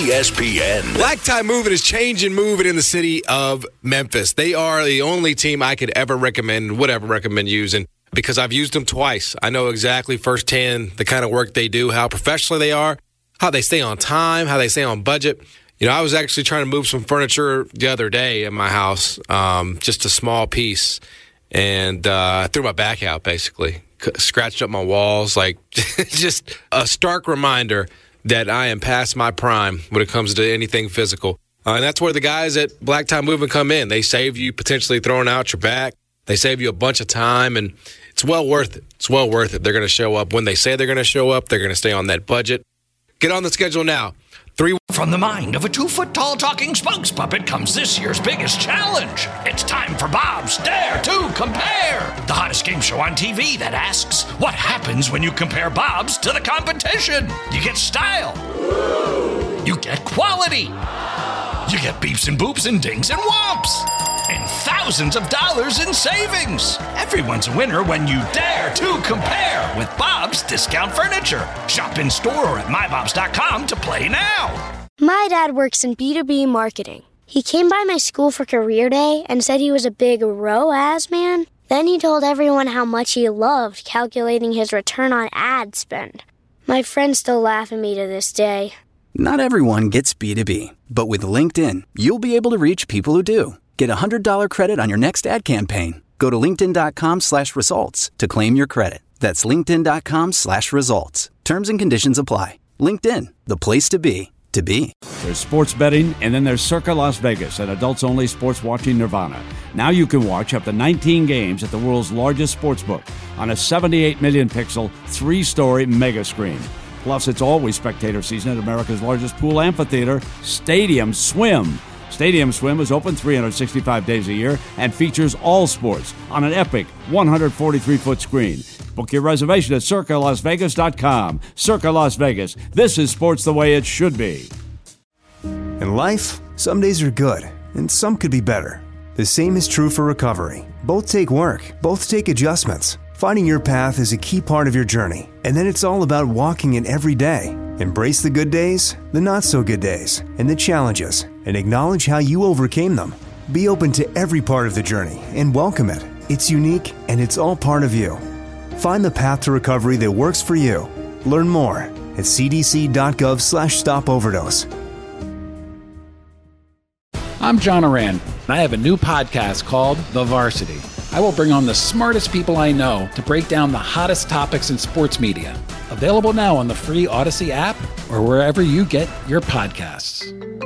ESPN. Black Tie Moving is changing moving in the city of Memphis. They are the only team I could ever recommend, would ever recommend using, because I've used them twice. I know exactly firsthand the kind of work they do, how professional they are, how they stay on time, how they stay on budget. I was actually trying to move some furniture the other day in my house, just a small piece, and I threw my back out, basically. Scratched up my walls, just a stark reminder that I am past my prime when it comes to anything physical. And that's where the guys at Black Tie Movement come in. They save you potentially throwing out your back. They save you a bunch of time, and it's well worth it. It's well worth it. They're going to show up when they say they're going to show up. They're going to stay on that budget. Get on the schedule now. From the mind of a 2-foot-tall talking spokes puppet comes this year's biggest challenge. It's time for Bob's Dare to Compare, the hottest game show on TV that asks, what happens when you compare Bob's to the competition? You get style. You get quality. You get beeps and boops and dings and whomps. And thousands of dollars in savings. Everyone's a winner when you dare to compare with Bob's Discount Furniture. Shop in store or at mybobs.com to play now. My dad works in B2B marketing. He came by my school for career day and said he was a big ROAS man. Then he told everyone how much he loved calculating his return on ad spend. My friends still laugh at me to this day. Not everyone gets B2B, but with LinkedIn, you'll be able to reach people who do. Get a $100 credit on your next ad campaign. Go to linkedin.com/results to claim your credit. That's linkedin.com/results. Terms and conditions apply. LinkedIn, the place to be. There's sports betting, and then there's Circa Las Vegas, an adults-only sports watching nirvana. Now you can watch up to 19 games at the world's largest sportsbook on a 78 million pixel, 3-story mega screen. Plus, it's always spectator season at America's largest pool amphitheater, Stadium Swim. Stadium Swim is open 365 days a year and features all sports on an epic 143-foot screen. Book your reservation at CircaLasVegas.com. Circa Las Vegas. This is sports the way it should be. In life, some days are good, and some could be better. The same is true for recovery. Both take work. Both take adjustments. Finding your path is a key part of your journey, and then it's all about walking it every day. Embrace the good days, the not-so-good days, and the challenges, and acknowledge how you overcame them. Be open to every part of the journey and welcome it. It's unique, and it's all part of you. Find the path to recovery that works for you. Learn more at cdc.gov/stopoverdose. I'm John Oran, and I have a new podcast called The Varsity. I will bring on the smartest people I know to break down the hottest topics in sports media. Available now on the free Odyssey app or wherever you get your podcasts.